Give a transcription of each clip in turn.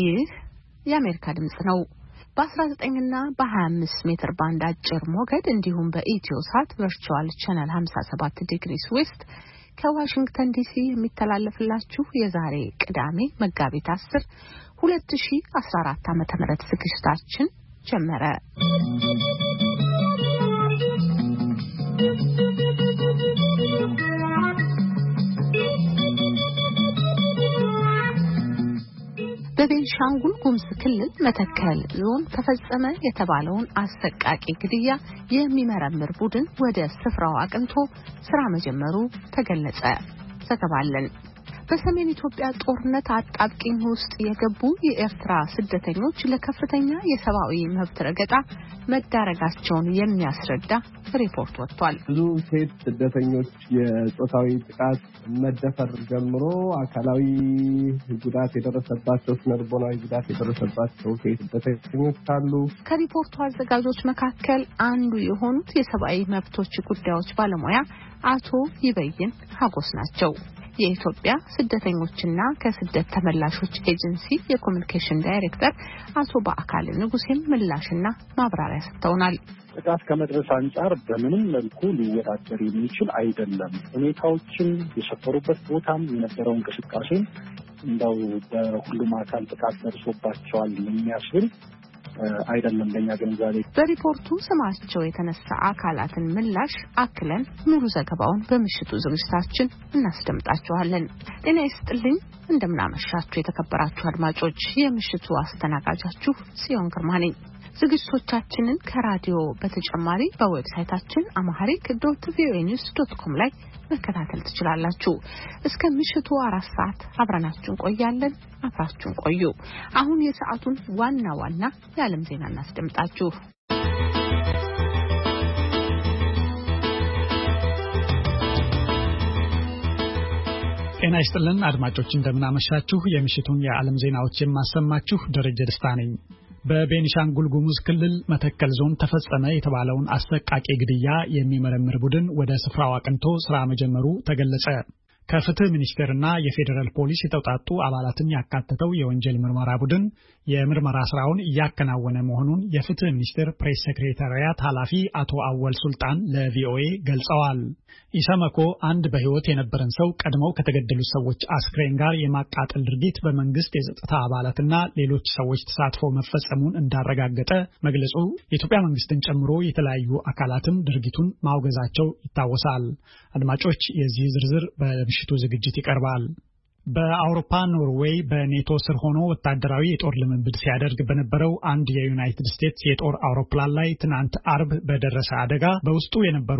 ይህ የአሜሪካ ድምጽ ነው። በ19 እና በ25 ሜትር ባንድ አጭር ሞገድ እንዲሁም በኢትዮሳት ቨርቹዋል ቻናል 57 ዲግሪስ ዌስት ከዋሽንግተን ዲሲ የሚተላለፍላችሁ የዛሬ ቅዳሜ መጋቢት 10 2014 ዓ.ም ዝግጅታችን ጀመረ። በቤንሻንጉል ጉሙዝ ክልል መተከል ዞን ተፈጸመ የተባለውን አሰቃቂ ግድያ የሚመረምር ቡድን ወደ ስፍራው አቅንቶ ስራ መጀመሩ ተገለጸ። ዘገባለን። በሰሜን ኢትዮጵያ ጦርነት አጣብቂኝ ውስጥ የገቡ የኤርትራ ስደተኞች ለከፍተኛ የሰብአዊ መብት ረገጣ መዳረጋቸውን የሚያስረዳ ሪፖርት ወጥቷል። ብዙ ሴት ስደተኞች የጾታዊ ጥቃት መደፈር ጀምሮ አካላዊ ጉዳት የደረሰባቸው ስነልቦናዊ ጉዳት የደረሰባቸው ሴት ስደተኞች አሉ። ከሪፖርቱ አዘጋጆች መካከል አንዱ የሆኑት የሰብአዊ መብቶች ጉዳዮች ባለሙያ አቶ ይበይን ሀጎስ ናቸው። የኢትዮጵያ ስደተኞችና ከስደት ተመላሾች ኤጀንሲ የኮሙኒኬሽን ዳይሬክተር አቶ በአካል ንጉሴም ምላሽና ማብራሪያ ሰጥተውናል። ጥቃት ከመድረስ አንጻር በምንም መልኩ ሊወዳደር የሚችል አይደለም። ሁኔታዎችን የሰፈሩበት ቦታም የነበረው እንቅስቃሴ እንደው በሁሉም አካል ጥቃት ደርሶባቸዋል የሚያስብል አይደለም በእኛ ግንዛቤ። በሪፖርቱ ስማቸው የተነሳ አካላትን ምላሽ አክለን ሙሉ ዘገባውን በምሽቱ ዝግጅታችን እናስደምጣችኋለን። ጤና ይስጥልኝ፣ እንደምናመሻችሁ የተከበራችሁ አድማጮች። የምሽቱ አስተናጋጃችሁ ጽዮን ግርማ ነኝ። ዝግጅቶቻችንን ከራዲዮ በተጨማሪ በዌብሳይታችን amharic.voanews.com ላይ መከታተል ትችላላችሁ። እስከ ምሽቱ 4 ሰዓት አብረናችሁ እንቆያለን። አብራችሁን ቆዩ። አሁን የሰዓቱን ዋና ዋና የዓለም ዜና እናስደምጣችሁ። ጤና ይስጥልን አድማጮች፣ እንደምናመሻችሁ። የምሽቱን የዓለም ዜናዎች የማሰማችሁ ደረጀ ደስታ ነኝ። በቤኒሻንጉል ጉሙዝ ክልል መተከል ዞን ተፈጸመ የተባለውን አሰቃቂ ግድያ የሚመረምር ቡድን ወደ ስፍራው አቅንቶ ስራ መጀመሩ ተገለጸ። ከፍትህ ሚኒስቴርና የፌዴራል ፖሊስ የተውጣጡ አባላትን ያካተተው የወንጀል ምርመራ ቡድን የምርመራ ስራውን እያከናወነ መሆኑን የፍትህ ሚኒስቴር ፕሬስ ሴክሬታሪያት ኃላፊ አቶ አወል ሱልጣን ለቪኦኤ ገልጸዋል። ኢሰመኮ አንድ በህይወት የነበረን ሰው ቀድመው ከተገደሉት ሰዎች አስክሬን ጋር የማቃጠል ድርጊት በመንግስት የጸጥታ አባላትና ሌሎች ሰዎች ተሳትፎ መፈጸሙን እንዳረጋገጠ መግለጹ የኢትዮጵያ መንግስትን ጨምሮ የተለያዩ አካላትም ድርጊቱን ማውገዛቸው ይታወሳል። አድማጮች፣ የዚህ ዝርዝር በምሽቱ ዝግጅት ይቀርባል። በአውሮፓ ኖርዌይ በኔቶ ስር ሆኖ ወታደራዊ የጦር ልምምድ ሲያደርግ በነበረው አንድ የዩናይትድ ስቴትስ የጦር አውሮፕላን ላይ ትናንት አርብ በደረሰ አደጋ በውስጡ የነበሩ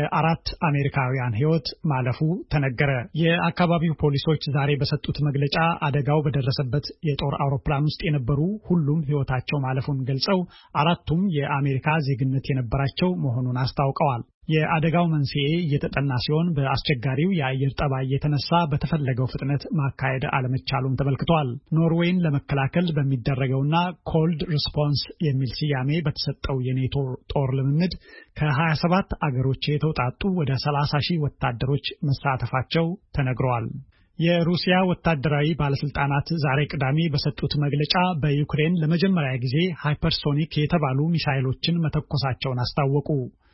የ4 አሜሪካውያን ሕይወት ማለፉ ተነገረ። የአካባቢው ፖሊሶች ዛሬ በሰጡት መግለጫ አደጋው በደረሰበት የጦር አውሮፕላን ውስጥ የነበሩ ሁሉም ሕይወታቸው ማለፉን ገልጸው 4ቱም የአሜሪካ ዜግነት የነበራቸው መሆኑን አስታውቀዋል። የአደጋው መንስኤ እየተጠና ሲሆን በአስቸጋሪው የአየር ጠባይ የተነሳ በተፈለገው ፍጥነት ማካሄድ አለመቻሉም ተመልክቷል። ኖርዌይን ለመከላከል በሚደረገውና ኮልድ ሪስፖንስ የሚል ስያሜ በተሰጠው የኔቶ ጦር ልምምድ ከ27 አገሮች የተውጣጡ ወደ 30,000 ወታደሮች መሳተፋቸው ተነግረዋል። የሩሲያ ወታደራዊ ባለስልጣናት ዛሬ ቅዳሜ በሰጡት መግለጫ በዩክሬን ለመጀመሪያ ጊዜ ሃይፐርሶኒክ የተባሉ ሚሳይሎችን መተኮሳቸውን አስታወቁ።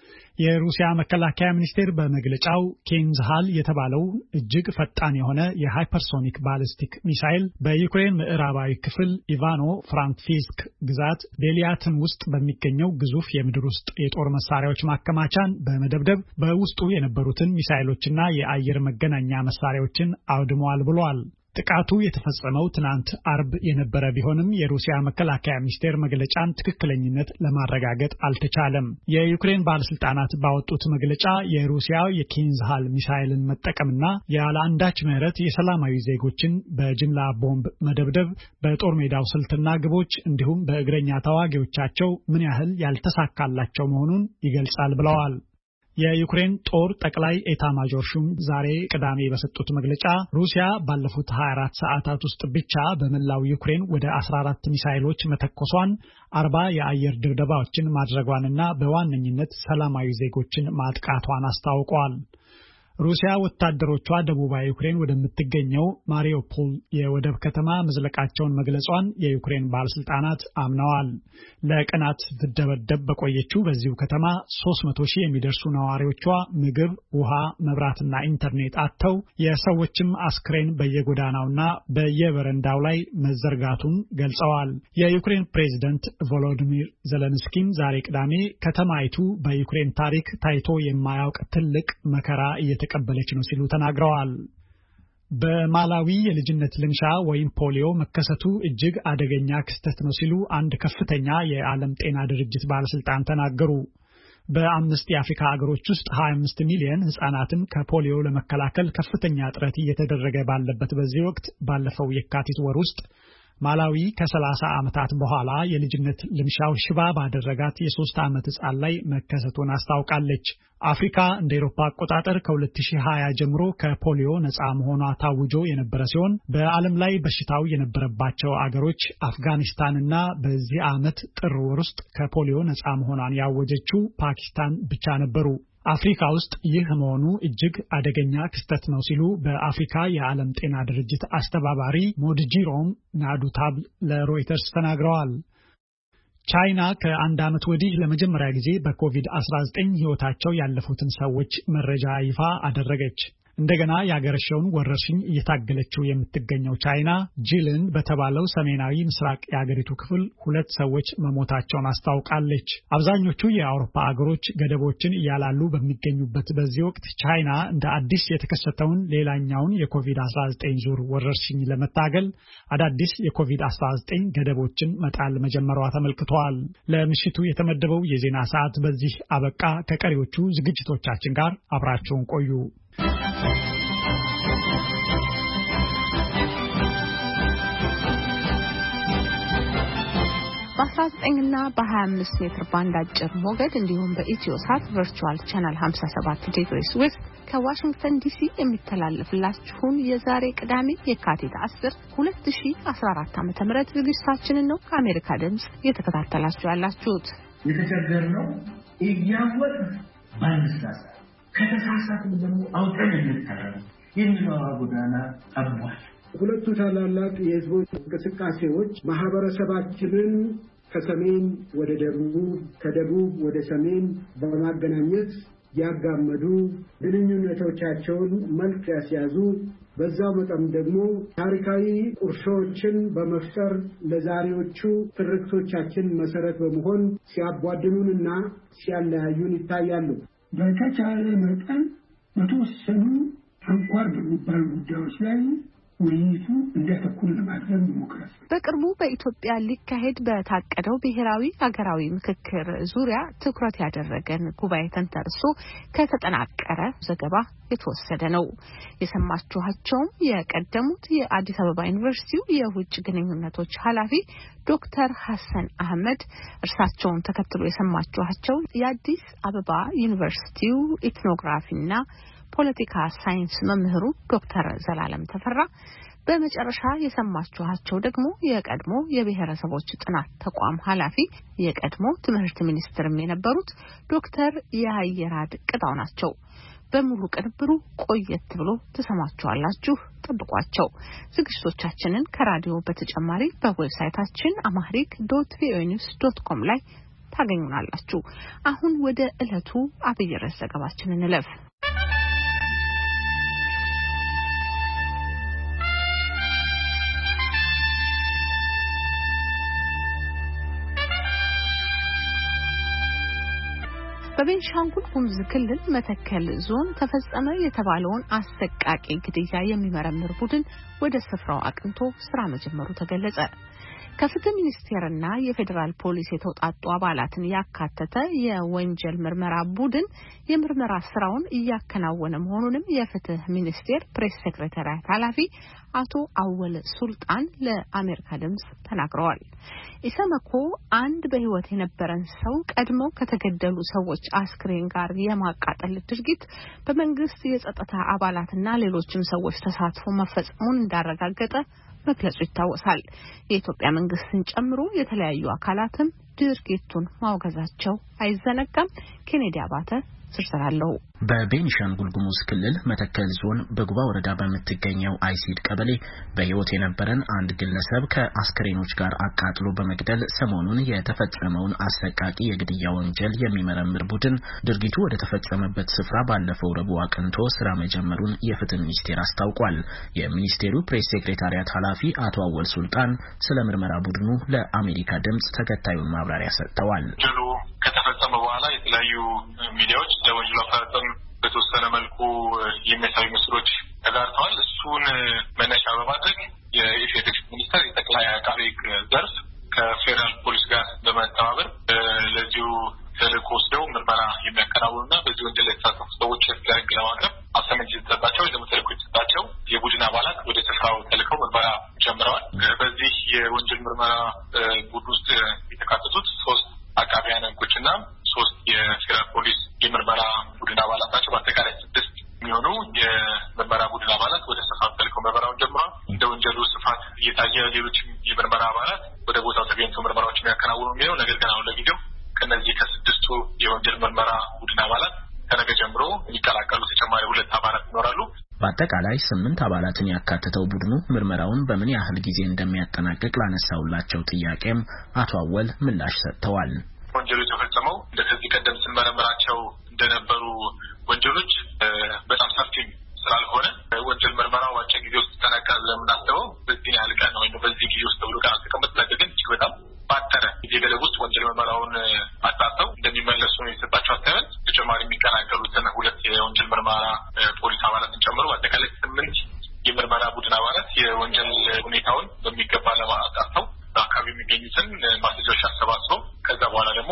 የሩሲያ መከላከያ ሚኒስቴር በመግለጫው ኬንዝሃል የተባለው እጅግ ፈጣን የሆነ የሃይፐርሶኒክ ባሊስቲክ ሚሳይል በዩክሬን ምዕራባዊ ክፍል ኢቫኖ ፍራንክቪስክ ግዛት ቤሊያትን ውስጥ በሚገኘው ግዙፍ የምድር ውስጥ የጦር መሳሪያዎች ማከማቻን በመደብደብ በውስጡ የነበሩትን ሚሳይሎችና የአየር መገናኛ መሳሪያዎችን አውድመዋል ብሏል። ጥቃቱ የተፈጸመው ትናንት አርብ የነበረ ቢሆንም የሩሲያ መከላከያ ሚኒስቴር መግለጫን ትክክለኝነት ለማረጋገጥ አልተቻለም። የዩክሬን ባለስልጣናት ባወጡት መግለጫ የሩሲያ የኬንዝሃል ሚሳይልን መጠቀምና ያለ አንዳች ምህረት የሰላማዊ ዜጎችን በጅምላ ቦምብ መደብደብ በጦር ሜዳው ስልትና ግቦች እንዲሁም በእግረኛ ተዋጊዎቻቸው ምን ያህል ያልተሳካላቸው መሆኑን ይገልጻል ብለዋል። የዩክሬን ጦር ጠቅላይ ኤታ ማጆር ሹም ዛሬ ቅዳሜ በሰጡት መግለጫ ሩሲያ ባለፉት 24 ሰዓታት ውስጥ ብቻ በመላው ዩክሬን ወደ 14 ሚሳይሎች መተኮሷን፣ 40 የአየር ድብደባዎችን ማድረጓንና በዋነኝነት ሰላማዊ ዜጎችን ማጥቃቷን አስታውቀዋል። ሩሲያ ወታደሮቿ ደቡባዊ ዩክሬን ወደምትገኘው ማሪዮፖል የወደብ ከተማ መዝለቃቸውን መግለጿን የዩክሬን ባለስልጣናት አምነዋል። ለቀናት ስትደበደብ በቆየችው በዚሁ ከተማ 300,000 የሚደርሱ ነዋሪዎቿ ምግብ፣ ውሃ፣ መብራትና ኢንተርኔት አጥተው የሰዎችም አስክሬን በየጎዳናውና በየበረንዳው ላይ መዘርጋቱን ገልጸዋል። የዩክሬን ፕሬዝዳንት ቮሎዲሚር ዜሌንስኪም ዛሬ ቅዳሜ ከተማይቱ በዩክሬን ታሪክ ታይቶ የማያውቅ ትልቅ መከራ እየተቀበለች ነው ሲሉ ተናግረዋል። በማላዊ የልጅነት ልምሻ ወይም ፖሊዮ መከሰቱ እጅግ አደገኛ ክስተት ነው ሲሉ አንድ ከፍተኛ የዓለም ጤና ድርጅት ባለስልጣን ተናገሩ። በ5 የአፍሪካ ሀገሮች ውስጥ 25 ሚሊዮን ህጻናትን ከፖሊዮ ለመከላከል ከፍተኛ ጥረት እየተደረገ ባለበት በዚህ ወቅት ባለፈው የካቲት ወር ውስጥ ማላዊ ከ30 ዓመታት በኋላ የልጅነት ልምሻው ሽባ ባደረጋት የ3 ዓመት ህጻን ላይ መከሰቱን አስታውቃለች። አፍሪካ እንደ አውሮፓ አቆጣጠር ከ2020 ጀምሮ ከፖሊዮ ነፃ መሆኗ ታውጆ የነበረ ሲሆን በዓለም ላይ በሽታው የነበረባቸው አገሮች አፍጋኒስታንና በዚህ ዓመት ጥር ወር ውስጥ ከፖሊዮ ነፃ መሆኗን ያወጀችው ፓኪስታን ብቻ ነበሩ። አፍሪካ ውስጥ ይህ መሆኑ እጅግ አደገኛ ክስተት ነው ሲሉ በአፍሪካ የዓለም ጤና ድርጅት አስተባባሪ ሞድጂሮም ናዱታብል ለሮይተርስ ተናግረዋል። ቻይና ከአንድ ዓመት ወዲህ ለመጀመሪያ ጊዜ በኮቪድ-19 ህይወታቸው ያለፉትን ሰዎች መረጃ ይፋ አደረገች። እንደገና ያገረሸውን ወረርሽኝ እየታገለችው የምትገኘው ቻይና ጂልን በተባለው ሰሜናዊ ምስራቅ የአገሪቱ ክፍል 2 ሰዎች መሞታቸውን አስታውቃለች። አብዛኞቹ የአውሮፓ አገሮች ገደቦችን እያላሉ በሚገኙበት በዚህ ወቅት ቻይና እንደ አዲስ የተከሰተውን ሌላኛውን የኮቪድ-19 ዙር ወረርሽኝ ለመታገል አዳዲስ የኮቪድ-19 ገደቦችን መጣል መጀመሯ ተመልክቷል። ለምሽቱ የተመደበው የዜና ሰዓት በዚህ አበቃ። ከቀሪዎቹ ዝግጅቶቻችን ጋር አብራችሁን ቆዩ። በ19 እና በ25 ሜትር ባንድ አጭር ሞገድ እንዲሁም በኢትዮሳት ቨርቹዋል ቻናል 57 ዲግሪስ ዌስት ከዋሽንግተን ዲሲ የሚተላለፍላችሁን የዛሬ ቅዳሜ የካቲት 10 2014 ዓ.ም ዝግጅታችንን ነው ከአሜሪካ ድምጽ እየተከታተላችሁ ያላችሁት። የተቸገርነው እያወቅ ባንሳሳ ከተሳሳትን ደግሞ አውቀን እንታረም የሚለው ጎዳና አብሯል። ሁለቱ ታላላቅ የህዝቦች እንቅስቃሴዎች ማህበረሰባችንን ከሰሜን ወደ ደቡብ ከደቡብ ወደ ሰሜን በማገናኘት ያጋመዱ ግንኙነቶቻቸውን መልክ ያስያዙ በዛው መጠን ደግሞ ታሪካዊ ቁርሾችን በመፍጠር ለዛሬዎቹ ትርክቶቻችን መሰረት በመሆን ሲያቧድኑንና ሲያለያዩን ይታያሉ። በተቻለ መጠን በተወሰኑ አንኳር በሚባሉ ጉዳዮች ላይ ውይይቱ እንዲያተኩር ለማድረግ ይሞክራል። በቅርቡ በኢትዮጵያ ሊካሄድ በታቀደው ብሔራዊ ሀገራዊ ምክክር ዙሪያ ትኩረት ያደረገን ጉባኤ ተንተርሶ ከተጠናቀረ ዘገባ የተወሰደ ነው። የሰማችኋቸውም የቀደሙት የአዲስ አበባ ዩኒቨርሲቲው የውጭ ግንኙነቶች ኃላፊ ዶክተር ሐሰን አህመድ፣ እርሳቸውን ተከትሎ የሰማችኋቸው የአዲስ አበባ ዩኒቨርሲቲው ኢትኖግራፊና ፖለቲካ ሳይንስ መምህሩ ዶክተር ዘላለም ተፈራ፣ በመጨረሻ የሰማችኋቸው ደግሞ የቀድሞ የብሔረሰቦች ጥናት ተቋም ኃላፊ የቀድሞ ትምህርት ሚኒስትርም የነበሩት ዶክተር ያየራድ ቅጣው ናቸው። በሙሉ ቅንብሩ ቆየት ብሎ ተሰማችኋላችሁ። ጠብቋቸው። ዝግጅቶቻችንን ከራዲዮ በተጨማሪ በዌብሳይታችን amharic.voanews.com ላይ ታገኙናላችሁ። አሁን ወደ ዕለቱ አብይ ርዕስ ዘገባችን እንለፍ። በቤንሻንጉል ጉሙዝ ክልል መተከል ዞን ተፈጸመ የተባለውን አሰቃቂ ግድያ የሚመረምር ቡድን ወደ ስፍራው አቅንቶ ስራ መጀመሩ ተገለጸ። ከፍትህ ሚኒስቴርና የፌዴራል ፖሊስ የተውጣጡ አባላትን ያካተተ የወንጀል ምርመራ ቡድን የምርመራ ስራውን እያከናወነ መሆኑንም የፍትህ ሚኒስቴር ፕሬስ ሴክሬታሪያት ኃላፊ አቶ አወል ሱልጣን ለአሜሪካ ድምጽ ተናግረዋል። ኢሰመኮ አንድ በህይወት የነበረን ሰው ቀድመው ከተገደሉ ሰዎች አስክሬን ጋር የማቃጠል ድርጊት በመንግስት የጸጥታ አባላትና ሌሎችም ሰዎች ተሳትፎ መፈጸሙን እንዳረጋገጠ መግለጹ ይታወሳል። የኢትዮጵያ መንግስትን ጨምሮ የተለያዩ አካላትም ድርጊቱን ማውገዛቸው አይዘነጋም። ኬኔዲ አባተ ዝርዝር አለው። በቤኒሻንጉል ጉሙዝ ክልል መተከል ዞን በጉባ ወረዳ በምትገኘው አይሲድ ቀበሌ በህይወት የነበረን አንድ ግለሰብ ከአስከሬኖች ጋር አቃጥሎ በመግደል ሰሞኑን የተፈጸመውን አሰቃቂ የግድያ ወንጀል የሚመረምር ቡድን ድርጊቱ ወደ ተፈጸመበት ስፍራ ባለፈው ረቡዕ አቅንቶ ስራ መጀመሩን የፍትህ ሚኒስቴር አስታውቋል። የሚኒስቴሩ ፕሬስ ሴክሬታሪያት ኃላፊ አቶ አወል ሱልጣን ስለ ምርመራ ቡድኑ ለአሜሪካ ድምጽ ተከታዩን ማብራሪያ ሰጥተዋል። ከተፈጸመ በኋላ የተለያዩ ሚዲያዎች ለወንጀሉ አፈጻጸም በተወሰነ መልኩ የሚያሳዩ ምስሎች ተጋርተዋል። እሱን መነሻ በማድረግ የኢፌዴሪ ሚኒስቴር የጠቅላይ አቃቤ ሕግ ዘርፍ ከፌዴራል ፖሊስ ጋር በመተባበር ለዚሁ ተልዕኮ ወስደው ምርመራ የሚያከናውኑና በዚህ ወንጀል የተሳተፉ ሰዎች ለህግ ለማቅረብ አሳይመንት የተሰጣቸው ወይም ተልዕኮ የተሰጣቸው የቡድን አባላት ወደ ስፍራው ተልከው ምርመራ ጀምረዋል። በዚህ የወንጀል ምርመራ ቡድን ውስጥ የተካተቱት 3 አቃቢያን ሕጎችና 3 የፌዴራል ፖሊስ የምርመራ ቡድን አባላት ናቸው። በአጠቃላይ 6 የሚሆኑ የምርመራ ቡድን አባላት ወደ ስፍራው ተልከው ምርመራውን ጀምረዋል። እንደ ወንጀሉ ስፋት እየታየ ሌሎች የምርመራ አባላት ወደ ቦታው ተገኝተው ምርመራዎችን ያከናውኑ የሚለው ነገር ግን አሁን ለጊዜው ከነዚህ ከ6ቱ የወንጀል ምርመራ ቡድን አባላት ከነገ ጀምሮ የሚቀላቀሉ ተጨማሪ 2 አባላት ይኖራሉ። በአጠቃላይ 8 አባላትን ያካተተው ቡድኑ ምርመራውን በምን ያህል ጊዜ እንደሚያጠናቅቅ ላነሳውላቸው ጥያቄም አቶ አወል ምላሽ ሰጥተዋል። ወንጀሉ የተፈጸመው እንደዚህ ቀደም ስንመረምራቸው እንደነበሩ ወንጀሎች በጣም ሰፊ ስላልሆነ ወንጀል ምርመራው አጭር ጊዜ ውስጥ ተጠናቀቃል ለምናስበው በዚህ ያህል ቀን ነው ወይም በዚህ ጊዜ ውስጥ ብሎ ቀን ተቀምጥ ግን እጅግ በጣም ባጠረ ጊዜ ገደብ ውስጥ ወንጀል ምርመራውን አጣርተው እንደሚመለሱ ነው የተሰጣቸው አስተያየት። ተጨማሪ የሚቀላቀሉትን 2 የወንጀል ምርመራ ፖሊስ አባላትን ጨምሮ በአጠቃላይ 8 የምርመራ ቡድን አባላት የወንጀል ሁኔታውን በሚገባ ለማጣርተው በአካባቢ የሚገኙትን ማስረጃዎች አሰባስበው ከዛ በኋላ ደግሞ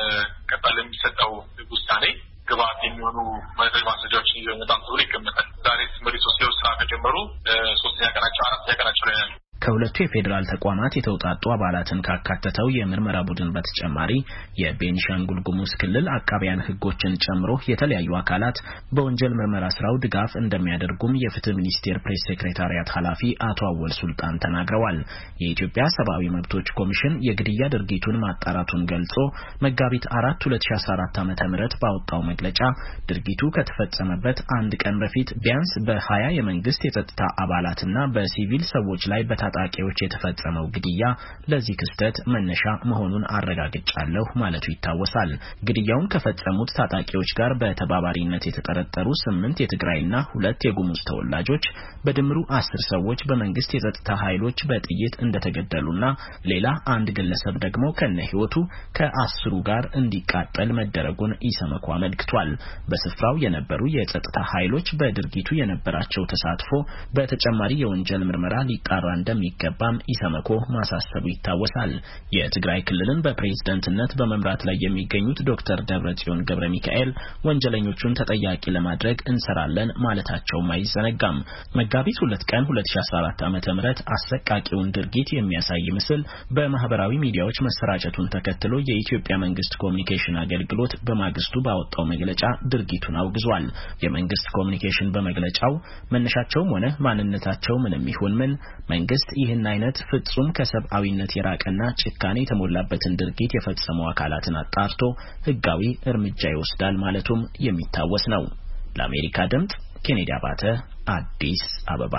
የቀጣይ የሚሰጠው ውሳኔ ግብዓት የሚሆኑ ማስረጃዎችን ይዘው ይመጣሉ ተብሎ ይገመታል። ዛሬ መሪሶ ስራ ከጀመሩ 3ኛ ቀናቸው 4ኛ ቀናቸው ላይ ያሉ ከሁለቱ የፌዴራል ተቋማት የተውጣጡ አባላትን ካካተተው የምርመራ ቡድን በተጨማሪ የቤኒሻንጉል ጉሙዝ ክልል አቃቢያን ሕጎችን ጨምሮ የተለያዩ አካላት በወንጀል ምርመራ ስራው ድጋፍ እንደሚያደርጉም የፍትህ ሚኒስቴር ፕሬስ ሴክሬታሪያት ኃላፊ አቶ አወል ሱልጣን ተናግረዋል። የኢትዮጵያ ሰብአዊ መብቶች ኮሚሽን የግድያ ድርጊቱን ማጣራቱን ገልጾ መጋቢት 4 2014 ዓ.ም ባወጣው መግለጫ ድርጊቱ ከተፈጸመበት አንድ ቀን በፊት ቢያንስ በ20 የመንግስት የጸጥታ አባላትና በሲቪል ሰዎች ላይ ታጣቂዎች የተፈጸመው ግድያ ለዚህ ክስተት መነሻ መሆኑን አረጋግጫለሁ ማለቱ ይታወሳል። ግድያውን ከፈጸሙት ታጣቂዎች ጋር በተባባሪነት የተጠረጠሩ 8 የትግራይና 2 የጉሙዝ ተወላጆች በድምሩ 10 ሰዎች በመንግስት የጸጥታ ኃይሎች በጥይት እንደተገደሉና ሌላ አንድ ግለሰብ ደግሞ ከነህይወቱ ከ10ሩ ጋር እንዲቃጠል መደረጉን ኢሰመኮ አመልክቷል። በስፍራው የነበሩ የጸጥታ ኃይሎች በድርጊቱ የነበራቸው ተሳትፎ በተጨማሪ የወንጀል ምርመራ ሊጣራ እንደሚገባም ኢሰመኮ ማሳሰቡ ይታወሳል። የትግራይ ክልልን በፕሬዝዳንትነት በመምራት ላይ የሚገኙት ዶክተር ደብረጽዮን ገብረ ሚካኤል ወንጀለኞቹን ተጠያቂ ለማድረግ እንሰራለን ማለታቸውም አይዘነጋም። መጋቢት 2 ቀን 2014 ዓ.ም አሰቃቂውን ድርጊት የሚያሳይ ምስል በማህበራዊ ሚዲያዎች መሰራጨቱን ተከትሎ የኢትዮጵያ መንግስት ኮሙኒኬሽን አገልግሎት በማግስቱ ባወጣው መግለጫ ድርጊቱን አውግዟል። የመንግስት ኮሙኒኬሽን በመግለጫው መነሻቸውም ሆነ ማንነታቸው ምንም ይሁን ምን መንግስት ይህን አይነት ፍጹም ከሰብአዊነት የራቀና ጭካኔ የተሞላበትን ድርጊት የፈጸሙ አካላትን አጣርቶ ህጋዊ እርምጃ ይወስዳል ማለቱም የሚታወስ ነው። ለአሜሪካ ድምጽ ኬኔዲ አባተ አዲስ አበባ።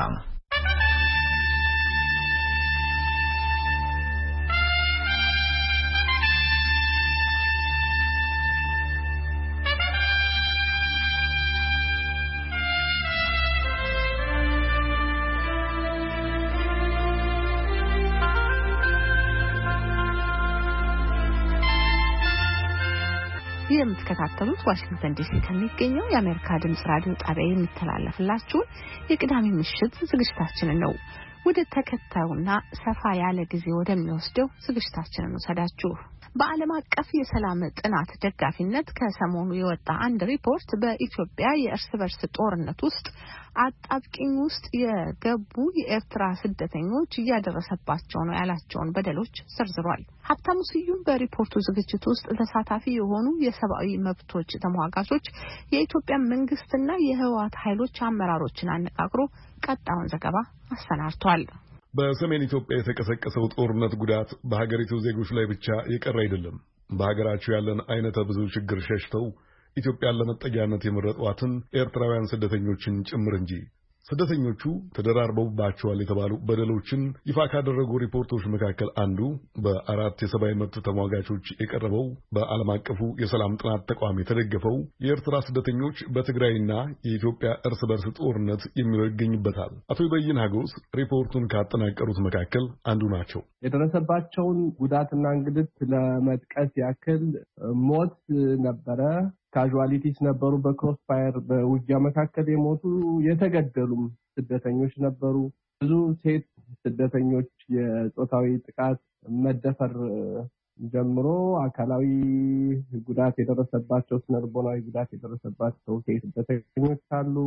የምትከታተሉት ዋሽንግተን ዲሲ ከሚገኘው የአሜሪካ ድምጽ ራዲዮ ጣቢያ የሚተላለፍላችሁ የቅዳሜ ምሽት ዝግጅታችንን ነው። ወደ ተከታዩና ሰፋ ያለ ጊዜ ወደሚወስደው ዝግጅታችንን ወሰዳችሁ። በዓለም አቀፍ የሰላም ጥናት ደጋፊነት ከሰሞኑ የወጣ አንድ ሪፖርት በኢትዮጵያ የእርስ በርስ ጦርነት ውስጥ አጣብቂኝ ውስጥ የገቡ የኤርትራ ስደተኞች እያደረሰባቸው ነው ያላቸውን በደሎች ዘርዝሯል። ሀብታሙ ስዩም በሪፖርቱ ዝግጅት ውስጥ ተሳታፊ የሆኑ የሰብአዊ መብቶች ተሟጋቾች የኢትዮጵያ መንግስትና የህወሓት ኃይሎች አመራሮችን አነጋግሮ ቀጣዩን ዘገባ አሰናድቷል። በሰሜን ኢትዮጵያ የተቀሰቀሰው ጦርነት ጉዳት በሀገሪቱ ዜጎች ላይ ብቻ የቀረ አይደለም። በሀገራቸው ያለን አይነተ ብዙ ችግር ሸሽተው ኢትዮጵያን ለመጠጊያነት የመረጧትን ኤርትራውያን ስደተኞችን ጭምር እንጂ። ስደተኞቹ ተደራርበውባቸዋል የተባሉ በደሎችን ይፋ ካደረጉ ሪፖርቶች መካከል አንዱ በ4 የሰብአዊ መብት ተሟጋቾች የቀረበው በዓለም አቀፉ የሰላም ጥናት ተቋም የተደገፈው የኤርትራ ስደተኞች በትግራይና የኢትዮጵያ እርስ በርስ ጦርነት የሚለው ይገኝበታል። አቶ ይበይን ሀጎስ ሪፖርቱን ካጠናቀሩት መካከል አንዱ ናቸው። የደረሰባቸውን ጉዳትና እንግልት ለመጥቀስ ያክል ሞት ነበረ። ካዡዋሊቲስ ነበሩ። በክሮስ ፋየር በውጊያ መካከል የሞቱ የተገደሉም ስደተኞች ነበሩ። ብዙ ሴት ስደተኞች የጾታዊ ጥቃት መደፈር ጀምሮ አካላዊ ጉዳት የደረሰባቸው ስነልቦናዊ ጉዳት የደረሰባቸው ሴት ስደተኞች አሉ።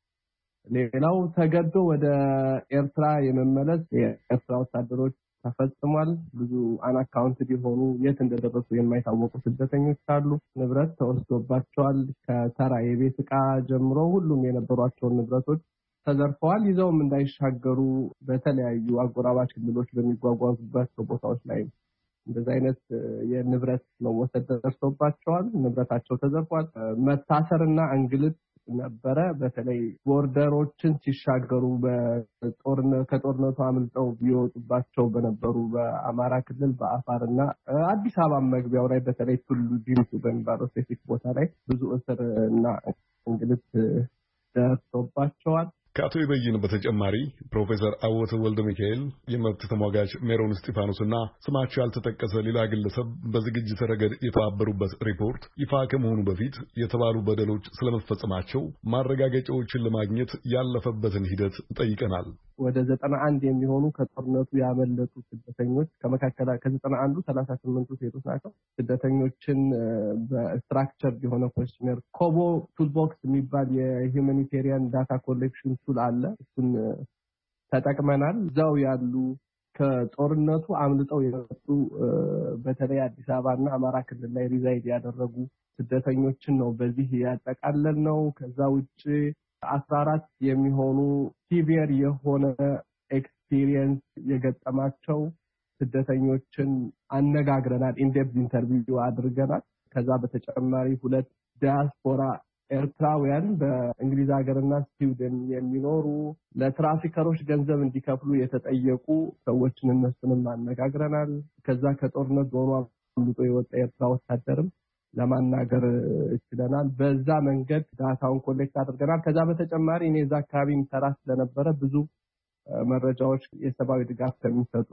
ሌላው ተገዶ ወደ ኤርትራ የመመለስ የኤርትራ ወታደሮች ተፈጽሟል። ብዙ አናካውንትድ የሆኑ የት እንደደረሱ የማይታወቁ ስደተኞች አሉ። ንብረት ተወስዶባቸዋል። ከተራ የቤት ዕቃ ጀምሮ ሁሉም የነበሯቸውን ንብረቶች ተዘርፈዋል። ይዘውም እንዳይሻገሩ በተለያዩ አጎራባች ክልሎች በሚጓጓዙባቸው ቦታዎች ላይ እንደዚህ አይነት የንብረት መወሰድ ደርሶባቸዋል። ንብረታቸው ተዘርፏል። መታሰርና እንግልት ነበረ። በተለይ ቦርደሮችን ሲሻገሩ ከጦርነቱ አምልጠው ቢወጡባቸው በነበሩ በአማራ ክልል በአፋርና አዲስ አበባ መግቢያው ላይ በተለይ ቱሉ ዲምቱ በሚባለው ስፔሲፊክ ቦታ ላይ ብዙ እስር እና እንግልት ደርሶባቸዋል። ከአቶ ይበይን በተጨማሪ ፕሮፌሰር አወተ ወልደ ሚካኤል፣ የመብት ተሟጋች ሜሮን እስጢፋኖስና ስማቸው ያልተጠቀሰ ሌላ ግለሰብ በዝግጅት ረገድ የተባበሩበት ሪፖርት ይፋ ከመሆኑ በፊት የተባሉ በደሎች ስለመፈጸማቸው ማረጋገጫዎችን ለማግኘት ያለፈበትን ሂደት ጠይቀናል። ወደ 91 የሚሆኑ ከጦርነቱ ያመለጡ ስደተኞች ከ91ዱ 38ቱ ሴቶች ናቸው። ስደተኞችን በስትራክቸር የሆነ ኮስቲነር ኮቦ ቱልቦክስ የሚባል የሂውማኒቴሪያን ዳታ ኮሌክሽን ቱል አለ። እሱን ተጠቅመናል። እዛው ያሉ ከጦርነቱ አምልጠው የመጡ በተለይ አዲስ አበባና አማራ ክልል ላይ ሪዛይድ ያደረጉ ስደተኞችን ነው በዚህ ያጠቃለል ነው። ከዛ ውጪ 14 የሚሆኑ ሲቪየር የሆነ ኤክስፒሪየንስ የገጠማቸው ስደተኞችን አነጋግረናል። ኢንዴፕዝ ኢንተርቪው አድርገናል። ከዛ በተጨማሪ 2 ዲያስፖራ ኤርትራውያን በእንግሊዝ ሀገርና ስዊድን የሚኖሩ ለትራፊከሮች ገንዘብ እንዲከፍሉ የተጠየቁ ሰዎችን እነሱንም አነጋግረናል። ከዛ ከጦርነት ዞኑ አምልጦ የወጣ ኤርትራ ወታደርም ለማናገር ችለናል። በዛ መንገድ ዳታውን ኮሌክት አድርገናል። ከዛ በተጨማሪ እኔ እዛ አካባቢ የሚሰራ ስለነበረ ብዙ መረጃዎች የሰብአዊ ድጋፍ ከሚሰጡ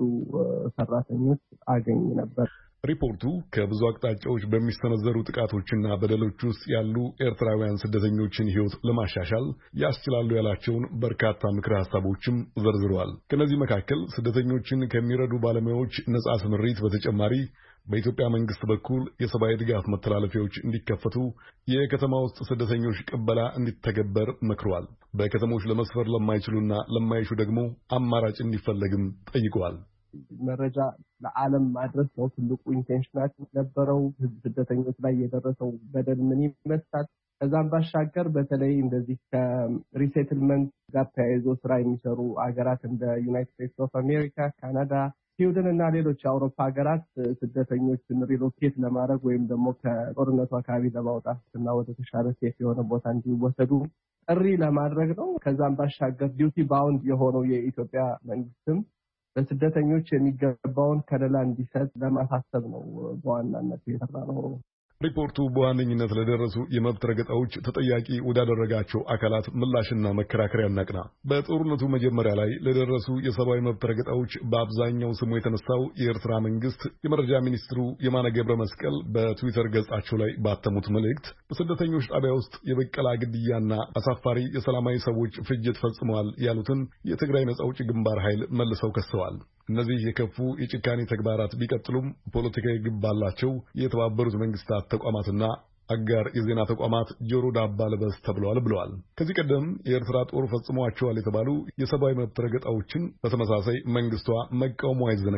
ሰራተኞች አገኝ ነበር። ሪፖርቱ ከብዙ አቅጣጫዎች በሚሰነዘሩ ጥቃቶችና በደሎች ውስጥ ያሉ ኤርትራውያን ስደተኞችን ሕይወት ለማሻሻል ያስችላሉ ያላቸውን በርካታ ምክረ ሀሳቦችም ዘርዝረዋል። ከነዚህ መካከል ስደተኞችን ከሚረዱ ባለሙያዎች ነጻ ስምሪት በተጨማሪ በኢትዮጵያ መንግስት በኩል የሰብአዊ ድጋፍ መተላለፊያዎች እንዲከፈቱ፣ የከተማ ውስጥ ስደተኞች ቅበላ እንዲተገበር መክረዋል። በከተሞች ለመስፈር ለማይችሉና ለማይሹ ደግሞ አማራጭ እንዲፈለግም ጠይቀዋል። መረጃ ለዓለም ማድረስ ነው ትልቁ ኢንቴንሽናችን ነበረው። ስደተኞች ላይ የደረሰው በደል ምን ይመስላል? ከዛም ባሻገር በተለይ እንደዚህ ከሪሴትልመንት ጋር ተያይዞ ስራ የሚሰሩ ሀገራት እንደ ዩናይትድ ስቴትስ ኦፍ አሜሪካ፣ ካናዳ፣ ስዊድን እና ሌሎች የአውሮፓ ሀገራት ስደተኞችን ሪሎኬት ለማድረግ ወይም ደግሞ ከጦርነቱ አካባቢ ለማውጣት እና ወደ ተሻለ ሴፍ የሆነ ቦታ እንዲወሰዱ ጥሪ ለማድረግ ነው። ከዛም ባሻገር ዲዩቲ ባውንድ የሆነው የኢትዮጵያ መንግስትም ለስደተኞች የሚገባውን ከለላ እንዲሰጥ ለማሳሰብ ነው በዋናነት የሰራ ነው። ሪፖርቱ በዋነኝነት ለደረሱ የመብት ረገጣዎች ተጠያቂ ወዳደረጋቸው አካላት ምላሽና መከራከሪያ እናቅና። በጦርነቱ መጀመሪያ ላይ ለደረሱ የሰብአዊ መብት ረገጣዎች በአብዛኛው ስሙ የተነሳው የኤርትራ መንግስት የመረጃ ሚኒስትሩ የማነ ገብረ መስቀል በትዊተር ገጻቸው ላይ ባተሙት መልእክት በስደተኞች ጣቢያ ውስጥ የበቀላ ግድያና አሳፋሪ የሰላማዊ ሰዎች ፍጅት ፈጽመዋል ያሉትን የትግራይ ነጻ አውጪ ግንባር ኃይል መልሰው ከሰዋል። እነዚህ የከፉ የጭካኔ ተግባራት ቢቀጥሉም ፖለቲካዊ ግብ ባላቸው የተባበሩት መንግስታት ተቋማትና አጋር የዜና ተቋማት ጆሮ ዳባ ልበስ ተብለዋል ብለዋል። ከዚህ ቀደም የኤርትራ ጦር ፈጽሟቸዋል የተባሉ የሰብአዊ መብት ረገጣዎችን በተመሳሳይ መንግስቷ መቃወሙ አይዘነጋም።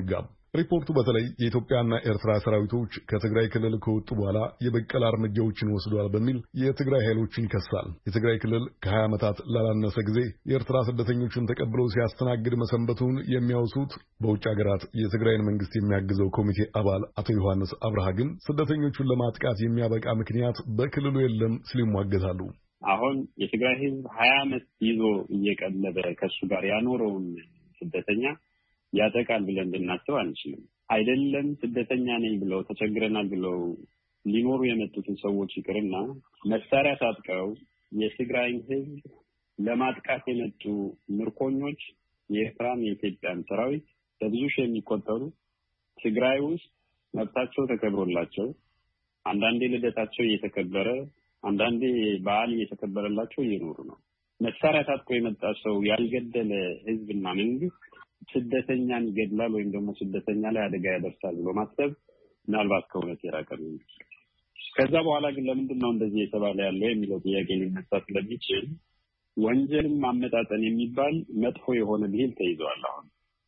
ሪፖርቱ በተለይ የኢትዮጵያና ኤርትራ ሰራዊቶች ከትግራይ ክልል ከወጡ በኋላ የበቀል እርምጃዎችን ወስደዋል በሚል የትግራይ ኃይሎችን ይከሳል። የትግራይ ክልል ከ20 ዓመታት ላላነሰ ጊዜ የኤርትራ ስደተኞችን ተቀብሎ ሲያስተናግድ መሰንበቱን የሚያወሱት በውጭ ሀገራት የትግራይን መንግስት የሚያግዘው ኮሚቴ አባል አቶ ዮሐንስ አብርሃ ግን ስደተኞቹን ለማጥቃት የሚያበቃ ምክንያት በክልሉ የለም ሲሉ ይሟገታሉ። አሁን የትግራይ ህዝብ 20 ዓመት ይዞ እየቀለበ ከሱ ጋር ያኖረውን ስደተኛ ያጠቃል ብለን እንድናስብ አንችልም። አይደለም ስደተኛ ነኝ ብለው ተቸግረናል ብለው ሊኖሩ የመጡትን ሰዎች ይቅርና መሳሪያ ታጥቀው የትግራይን ህዝብ ለማጥቃት የመጡ ምርኮኞች የኤርትራን የኢትዮጵያን ሰራዊት በብዙ ሺህ የሚቆጠሩ ትግራይ ውስጥ መብታቸው ተከብሮላቸው አንዳንዴ ልደታቸው እየተከበረ አንዳንዴ በዓል እየተከበረላቸው እየኖሩ ነው። መሳሪያ ታጥቆ የመጣ ሰው ያልገደለ ህዝብና መንግስት ስደተኛን ይገድላል ወይም ደግሞ ስደተኛ ላይ አደጋ ያደርሳል ብሎ ማሰብ ምናልባት ከእውነት የራቀ ነው። ከዛ በኋላ ግን ለምንድን ነው እንደዚህ የተባለ ያለው የሚለው ጥያቄ ሊነሳ ስለሚችል ወንጀልን ማመጣጠን የሚባል መጥፎ የሆነ ብሂል ተይዟል። አሁን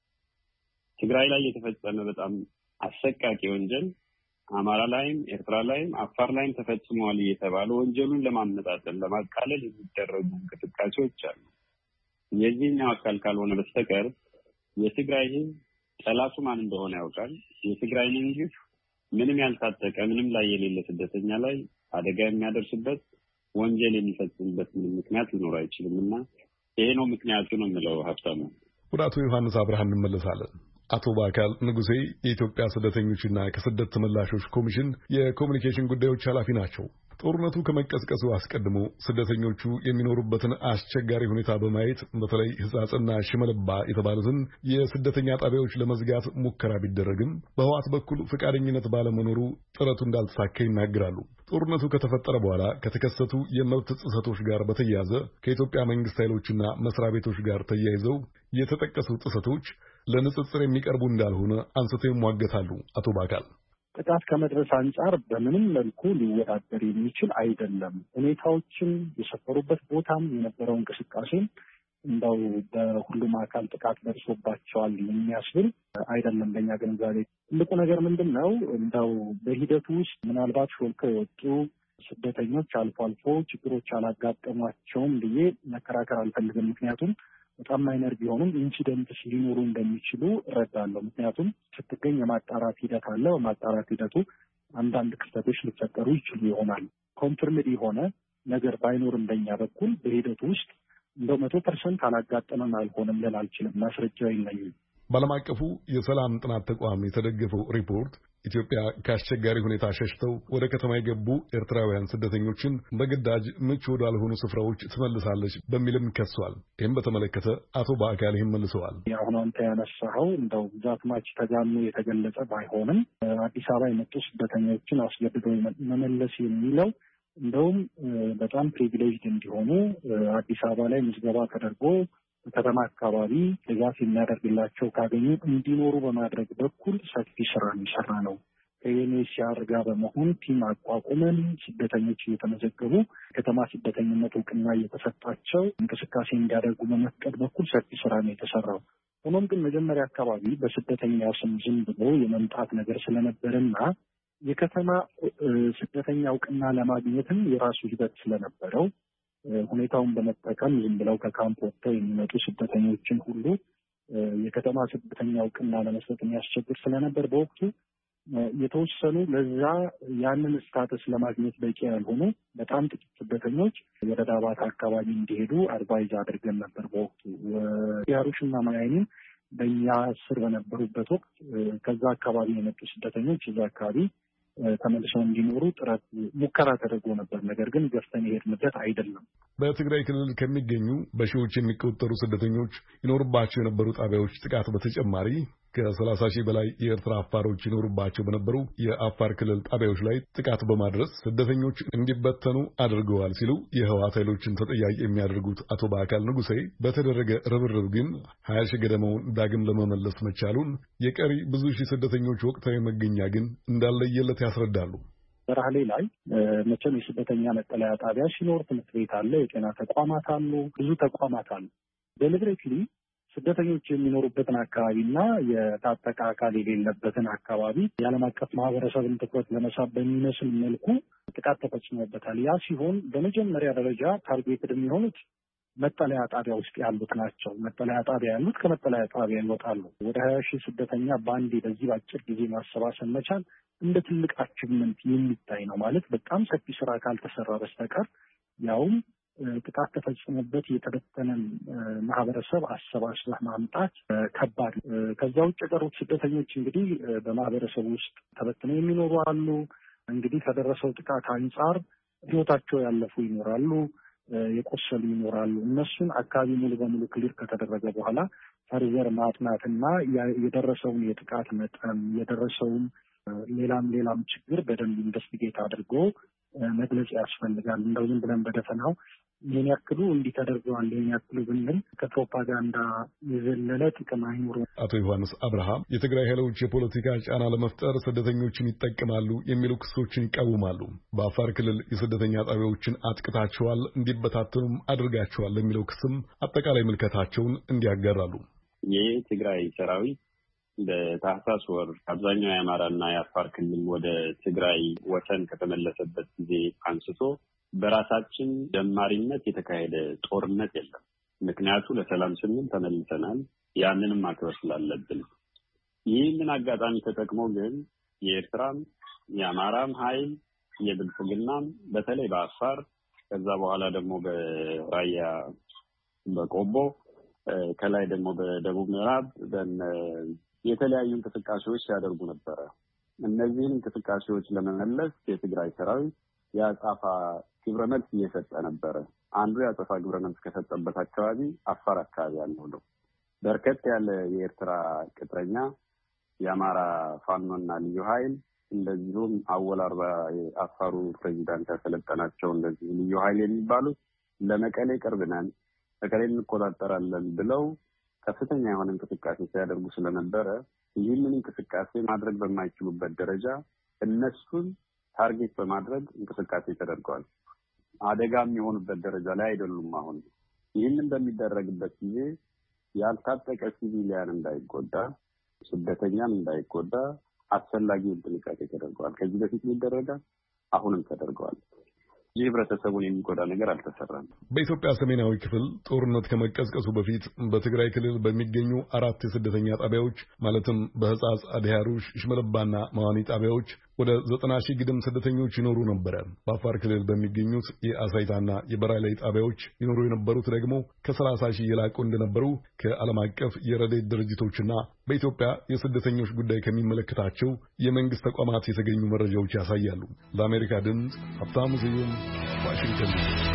ትግራይ ላይ የተፈጸመ በጣም አሰቃቂ ወንጀል አማራ ላይም ኤርትራ ላይም አፋር ላይም ተፈጽሟል እየተባለ ወንጀሉን ለማመጣጠን ለማቃለል የሚደረጉ እንቅስቃሴዎች አሉ። የዚህኛው አካል ካልሆነ በስተቀር የትግራይ ህዝብ ጠላቱ ማን እንደሆነ ያውቃል። የትግራይ መንግስት ምንም ያልታጠቀ ምንም ላይ የሌለ ስደተኛ ላይ አደጋ የሚያደርስበት ወንጀል የሚፈጽምበት ምንም ምክንያት ሊኖር አይችልምና ይሄ ነው ምክንያቱ ነው የምለው። ሀብታሙ ወደ አቶ ዮሐንስ አብርሃ እንመለሳለን። አቶ በአካል ንጉሴ የኢትዮጵያ ስደተኞችና ከስደት ተመላሾች ኮሚሽን የኮሙኒኬሽን ጉዳዮች ኃላፊ ናቸው። ጦርነቱ ከመቀስቀሱ አስቀድሞ ስደተኞቹ የሚኖሩበትን አስቸጋሪ ሁኔታ በማየት በተለይ ሕጻጽና ሽመልባ የተባሉትን የስደተኛ ጣቢያዎች ለመዝጋት ሙከራ ቢደረግም በህወሓት በኩል ፈቃደኝነት ባለመኖሩ ጥረቱ እንዳልተሳካ ይናገራሉ። ጦርነቱ ከተፈጠረ በኋላ ከተከሰቱ የመብት ጥሰቶች ጋር በተያያዘ ከኢትዮጵያ መንግስት ኃይሎችና መስሪያ ቤቶች ጋር ተያይዘው የተጠቀሱ ጥሰቶች ለንጽጽር የሚቀርቡ እንዳልሆነ አንስተው ይሟገታሉ። አቶ ባካል ጥቃት ከመድረስ አንጻር በምንም መልኩ ሊወዳደር የሚችል አይደለም። ሁኔታዎችን የሰፈሩበት ቦታም የነበረው እንቅስቃሴ እንደው በሁሉም አካል ጥቃት ደርሶባቸዋል የሚያስብል አይደለም። በእኛ ግንዛቤ ትልቁ ነገር ምንድን ነው? እንደው በሂደቱ ውስጥ ምናልባት ሾልከው የወጡ ስደተኞች አልፎ አልፎ ችግሮች አላጋጠሟቸውም ብዬ መከራከር አልፈልግም። ምክንያቱም በጣም ማይነር ቢሆኑም ኢንሲደንትስ ሊኖሩ እንደሚችሉ እረዳለሁ። ምክንያቱም ስትገኝ የማጣራት ሂደት አለ። በማጣራት ሂደቱ አንዳንድ ክስተቶች ሊፈጠሩ ይችሉ ይሆናል። ኮንፍርምድ የሆነ ነገር ባይኖርም በእኛ በኩል በሂደቱ ውስጥ እንደው 100% አላጋጠመም አልሆነም ልል አልችልም። ማስረጃ የለኝም። በዓለም አቀፉ የሰላም ጥናት ተቋም የተደገፈው ሪፖርት ኢትዮጵያ ከአስቸጋሪ ሁኔታ ሸሽተው ወደ ከተማ የገቡ ኤርትራውያን ስደተኞችን በግዳጅ ምቹ ወዳልሆኑ ስፍራዎች ትመልሳለች በሚልም ከሷል። ይህም በተመለከተ አቶ በአካል ይህም መልሰዋል። አሁን አንተ ያነሳኸው እንደው ብዛት ማች ተጋኖ የተገለጸ ባይሆንም አዲስ አበባ የመጡ ስደተኞችን አስገድዶ መመለስ የሚለው እንደውም በጣም ፕሪቪሌጅድ እንዲሆኑ አዲስ አበባ ላይ ምዝገባ ተደርጎ ከተማ አካባቢ ድጋፍ የሚያደርግላቸው ካገኙ እንዲኖሩ በማድረግ በኩል ሰፊ ስራ የሚሰራ ነው። ከዩኤንኤችሲአር ጋር በመሆን ቲም አቋቁመን ስደተኞች እየተመዘገቡ ከተማ ስደተኝነት እውቅና እየተሰጣቸው እንቅስቃሴ እንዲያደርጉ በመፍቀድ በኩል ሰፊ ስራ ነው የተሰራው። ሆኖም ግን መጀመሪያ አካባቢ በስደተኛ ስም ዝም ብሎ የመምጣት ነገር ስለነበረና የከተማ ስደተኛ እውቅና ለማግኘትም የራሱ ሂደት ስለነበረው ሁኔታውን በመጠቀም ዝም ብለው ከካምፕ ወጥተው የሚመጡ ስደተኞችን ሁሉ የከተማ ስደተኛ እውቅና ለመስጠት የሚያስቸግር ስለነበር በወቅቱ የተወሰኑ ለዛ ያንን ስታተስ ለማግኘት በቂ ያልሆኑ በጣም ጥቂት ስደተኞች ወደ ዳባት አካባቢ እንዲሄዱ አድቫይዝ አድርገን ነበር። በወቅቱ ያሩሽና ማያይን በእኛ ስር በነበሩበት ወቅት ከዛ አካባቢ የመጡ ስደተኞች እዛ አካባቢ ተመልሰው እንዲኖሩ ጥረት ሙከራ ተደርጎ ነበር። ነገር ግን ገፍተን የሄድንበት አይደለም። በትግራይ ክልል ከሚገኙ በሺዎች የሚቆጠሩ ስደተኞች ይኖርባቸው የነበሩ ጣቢያዎች ጥቃት በተጨማሪ ከ30 ሺህ በላይ የኤርትራ አፋሮች ይኖሩባቸው በነበሩ የአፋር ክልል ጣቢያዎች ላይ ጥቃት በማድረስ ስደተኞች እንዲበተኑ አድርገዋል ሲሉ የህወሓት ኃይሎችን ተጠያቂ የሚያደርጉት አቶ በአካል ንጉሴ በተደረገ ርብርብ ግን 20 ሺህ ገደማውን ዳግም ለመመለስ መቻሉን፣ የቀሪ ብዙ ሺህ ስደተኞች ወቅታዊ መገኛ ግን እንዳለየለት ያስረዳሉ። በራህሌ ላይ መቼም የስደተኛ መጠለያ ጣቢያ ሲኖር ትምህርት ቤት አለ፣ የጤና ተቋማት አሉ፣ ብዙ ተቋማት አሉ። ዴሊብሬትሊ ስደተኞች የሚኖሩበትን አካባቢና የታጠቀ አካል የሌለበትን አካባቢ የዓለም አቀፍ ማህበረሰብን ትኩረት ለመሳብ በሚመስል መልኩ ጥቃት ተፈጽሞበታል። ያ ሲሆን በመጀመሪያ ደረጃ ታርጌትድ የሚሆኑት መጠለያ ጣቢያ ውስጥ ያሉት ናቸው። መጠለያ ጣቢያ ያሉት ከመጠለያ ጣቢያ ይወጣሉ። ወደ 20 ሺህ ስደተኛ በአንዴ በዚህ በአጭር ጊዜ ማሰባሰብ መቻል እንደ ትልቅ አቺቭመንት የሚታይ ነው። ማለት በጣም ሰፊ ስራ ካልተሰራ በስተቀር ያውም ጥቃት ተፈጽሞበት የተበተነን ማህበረሰብ አሰባስበህ ማምጣት ከባድ። ከዛ ውጭ የቀሩት ስደተኞች እንግዲህ በማህበረሰብ ውስጥ ተበትነው የሚኖሩ አሉ። እንግዲህ ከደረሰው ጥቃት አንጻር ህይወታቸው ያለፉ ይኖራሉ፣ የቆሰሉ ይኖራሉ። እነሱን አካባቢ ሙሉ በሙሉ ክሊር ከተደረገ በኋላ ፈርዘር ማጥናትና የደረሰውን የጥቃት መጠን የደረሰውን ሌላም ችግር በደንብ ኢንቨስቲጌት አድርጎ መግለጽ ያስፈልጋል። እንደው ዝም ብለን በደፈናው ይህን ያክሉ እንዲህ ተደርገዋል ይህን ያክሉ ብንል ከፕሮፓጋንዳ የዘለለ ጥቅም አይኖረውም። አቶ ዮሐንስ አብርሃም የትግራይ ኃይሎች የፖለቲካ ጫና ለመፍጠር ስደተኞችን ይጠቀማሉ የሚሉ ክሶችን ይቃወማሉ። በአፋር ክልል የስደተኛ ጣቢያዎችን አጥቅታቸዋል፣ እንዲበታተኑም አድርጋቸዋል ለሚለው ክስም አጠቃላይ ምልከታቸውን እንዲያጋራሉ። የትግራይ ሰራዊት በታህሳስ ወር አብዛኛው የአማራና የአፋር ክልል ወደ ትግራይ ወሰን ከተመለሰበት ጊዜ አንስቶ በራሳችን ጀማሪነት የተካሄደ ጦርነት የለም። ምክንያቱ ለሰላም ስንል ተመልሰናል። ያንንም ማክበር ስላለብን ይህንን አጋጣሚ ተጠቅሞ ግን የኤርትራም የአማራም ኃይል የብልጽግናም በተለይ በአፋር ከዛ በኋላ ደግሞ በራያ በቆቦ ከላይ ደግሞ በደቡብ ምዕራብ የተለያዩ እንቅስቃሴዎች ሲያደርጉ ነበረ። እነዚህን እንቅስቃሴዎች ለመመለስ የትግራይ ሰራዊት የአጸፋ ግብረ መልስ እየሰጠ ነበረ። አንዱ የአጸፋ ግብረ መልስ ከሰጠበት አካባቢ አፋር አካባቢ ያለው ነው። በርከት ያለ የኤርትራ ቅጥረኛ የአማራ ፋኖና ልዩ ኃይል እንደዚሁም አወል አርባ የአፋሩ ፕሬዚዳንት ያሰለጠናቸው እንደዚህ ልዩ ኃይል የሚባሉት ለመቀሌ ቅርብ ነን መቀሌ እንቆጣጠራለን ብለው ከፍተኛ የሆነ እንቅስቃሴ ሲያደርጉ ስለነበረ ይህንን እንቅስቃሴ ማድረግ በማይችሉበት ደረጃ እነሱን ታርጌት በማድረግ እንቅስቃሴ ተደርገዋል። አደጋ የሚሆኑበት ደረጃ ላይ አይደሉም። አሁን ይህንን በሚደረግበት ጊዜ ያልታጠቀ ሲቪሊያን እንዳይጎዳ፣ ስደተኛም እንዳይጎዳ አስፈላጊውን ጥንቃቄ ተደርገዋል። ከዚህ በፊት ይደረጋል፣ አሁንም ተደርገዋል። ይህ ህብረተሰቡን የሚጎዳ ነገር አልተሰራም። በኢትዮጵያ ሰሜናዊ ክፍል ጦርነት ከመቀስቀሱ በፊት በትግራይ ክልል በሚገኙ 4 የስደተኛ ጣቢያዎች ማለትም በህጻጽ፣ አዲሃሩሽ፣ ሽመለባና መዋኒ ጣቢያዎች ወደ 90 ሺህ ግድም ስደተኞች ይኖሩ ነበር። በአፋር ክልል በሚገኙት የአሳይታና የበራላይ ጣቢያዎች ይኖሩ የነበሩት ደግሞ ከ30 ሺህ የላቁ እንደነበሩ ከዓለም አቀፍ የረድኤት ድርጅቶችና በኢትዮጵያ የስደተኞች ጉዳይ ከሚመለከታቸው የመንግስት ተቋማት የተገኙ መረጃዎች ያሳያሉ። ለአሜሪካ ድምፅ ሀብታሙ ስዩም ዋሽንግተን።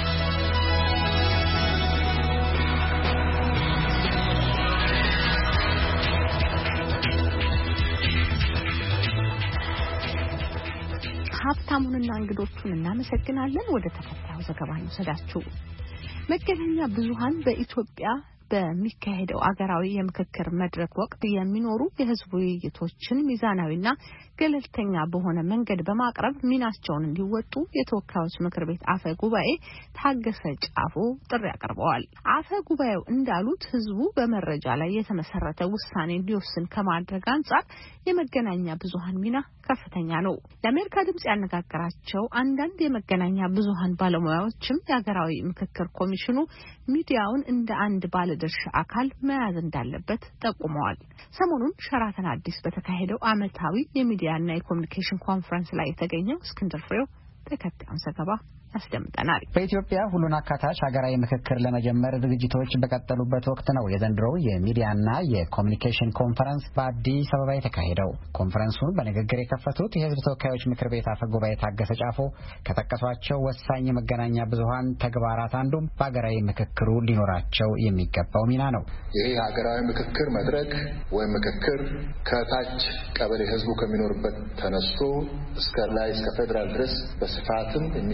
ሀብታሙንና እንግዶቹን እናመሰግናለን። ወደ ተከታዩ ዘገባ እንወስዳችሁ። መገናኛ ብዙሃን በኢትዮጵያ በሚካሄደው አገራዊ የምክክር መድረክ ወቅት የሚኖሩ የህዝብ ውይይቶችን ሚዛናዊና ገለልተኛ በሆነ መንገድ በማቅረብ ሚናቸውን እንዲወጡ የተወካዮች ምክር ቤት አፈ ጉባኤ ታገሰ ጫፎ ጥሪ አቅርበዋል። አፈ ጉባኤው እንዳሉት ህዝቡ በመረጃ ላይ የተመሰረተ ውሳኔ እንዲወስን ከማድረግ አንጻር የመገናኛ ብዙሃን ሚና ከፍተኛ ነው። ለአሜሪካ ድምጽ ያነጋገራቸው አንዳንድ የመገናኛ ብዙሃን ባለሙያዎችም የሀገራዊ ምክክር ኮሚሽኑ ሚዲያውን እንደ አንድ ባለድርሻ አካል መያዝ እንዳለበት ጠቁመዋል። ሰሞኑን ሸራተን አዲስ በተካሄደው ዓመታዊ የሚዲያና የኮሚኒኬሽን ኮንፈረንስ ላይ የተገኘው እስክንድር ፍሬው ተከታዩን ዘገባ ያስደምጠናል። በኢትዮጵያ ሁሉን አካታች ሀገራዊ ምክክር ለመጀመር ዝግጅቶች በቀጠሉበት ወቅት ነው የዘንድሮው የሚዲያና የኮሚኒኬሽን ኮንፈረንስ በአዲስ አበባ የተካሄደው። ኮንፈረንሱን በንግግር የከፈቱት የሕዝብ ተወካዮች ምክር ቤት አፈ ጉባኤ ታገሰ ጫፎ ከጠቀሷቸው ወሳኝ የመገናኛ ብዙሃን ተግባራት አንዱም በሀገራዊ ምክክሩ ሊኖራቸው የሚገባው ሚና ነው። ይህ ሀገራዊ ምክክር መድረክ ወይም ምክክር ከታች ቀበሌ ህዝቡ ከሚኖርበት ተነስቶ እስከ ላይ እስከ ፌዴራል ድረስ በስፋትም የሚከናወን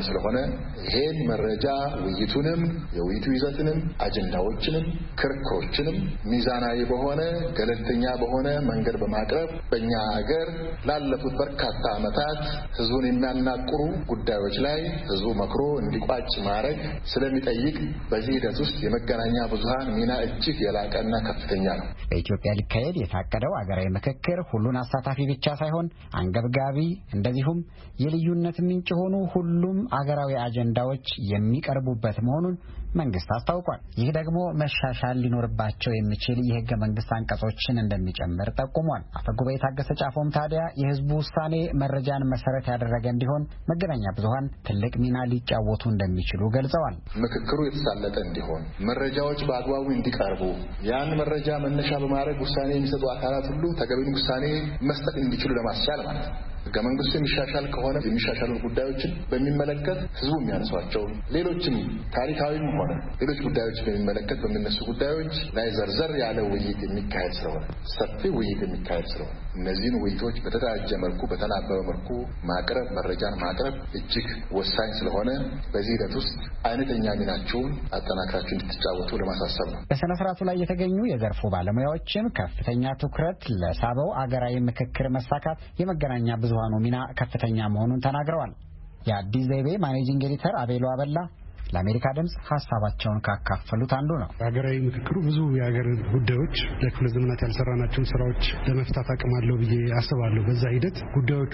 ስለሆነ ይሄን መረጃ ውይይቱንም የውይይቱ ይዘትንም አጀንዳዎችንም ክርክሮችንም ሚዛናዊ በሆነ ገለልተኛ በሆነ መንገድ በማቅረብ በእኛ ሀገር ላለፉት በርካታ ዓመታት ህዝቡን የሚያናቁሩ ጉዳዮች ላይ ህዝቡ መክሮ እንዲቋጭ ማድረግ ስለሚጠይቅ በዚህ ሂደት ውስጥ የመገናኛ ብዙሃን ሚና እጅግ የላቀና ከፍተኛ ነው። በኢትዮጵያ ሊካሄድ የታቀደው አገራዊ ምክክር ሁሉን አሳታፊ ብቻ ሳይሆን አንገብጋቢ እንደዚሁም የልዩነት ምንጭ ሆኑ ሁሉም አገራዊ አጀንዳዎች የሚቀርቡበት መሆኑን መንግስት አስታውቋል። ይህ ደግሞ መሻሻል ሊኖርባቸው የሚችል የህገ መንግስት አንቀጾችን እንደሚጨምር ጠቁሟል። አፈጉባኤ ታገሰ ጫፎም ታዲያ የህዝቡ ውሳኔ መረጃን መሰረት ያደረገ እንዲሆን መገናኛ ብዙሃን ትልቅ ሚና ሊጫወቱ እንደሚችሉ ገልጸዋል። ምክክሩ የተሳለጠ እንዲሆን መረጃዎች በአግባቡ እንዲቀርቡ ያን መረጃ መነሻ በማድረግ ውሳኔ የሚሰጡ አካላት ሁሉ ተገቢውን ውሳኔ መስጠት እንዲችሉ ለማስቻል ማለት ነው። ህገ መንግስቱ የሚሻሻል ከሆነ የሚሻሻሉ ጉዳዮችን በሚመለከት ህዝቡ የሚያነሷቸው ሌሎችም ታሪካዊም ሆነ ሌሎች ጉዳዮች በሚመለከት በሚነሱ ጉዳዮች ላይ ዘርዘር ያለ ውይይት የሚካሄድ ስለሆነ ሰፊ ውይይት የሚካሄድ ስለሆነ እነዚህን ውይይቶች በተደራጀ መልኩ በተናበበ መልኩ ማቅረብ መረጃን ማቅረብ እጅግ ወሳኝ ስለሆነ በዚህ ሂደት ውስጥ አይነተኛ ሚናችሁን አጠናክራችሁ እንድትጫወቱ ለማሳሰብ ነው። በሥነ ሥርዓቱ ላይ የተገኙ የዘርፉ ባለሙያዎችም ከፍተኛ ትኩረት ለሳበው አገራዊ ምክክር መሳካት የመገናኛ ብዙሃኑ ሚና ከፍተኛ መሆኑን ተናግረዋል። የአዲስ ዘይቤ ማኔጂንግ ኤዲተር አቤሎ አበላ ለአሜሪካ ድምጽ ሀሳባቸውን ካካፈሉት አንዱ ነው። ሀገራዊ ምክክሩ ብዙ የሀገር ጉዳዮች ለክፍለ ዘመናት ያልሰራናቸውን ስራዎች ለመፍታት አቅም አለው ብዬ አስባለሁ። በዛ ሂደት ጉዳዮቹ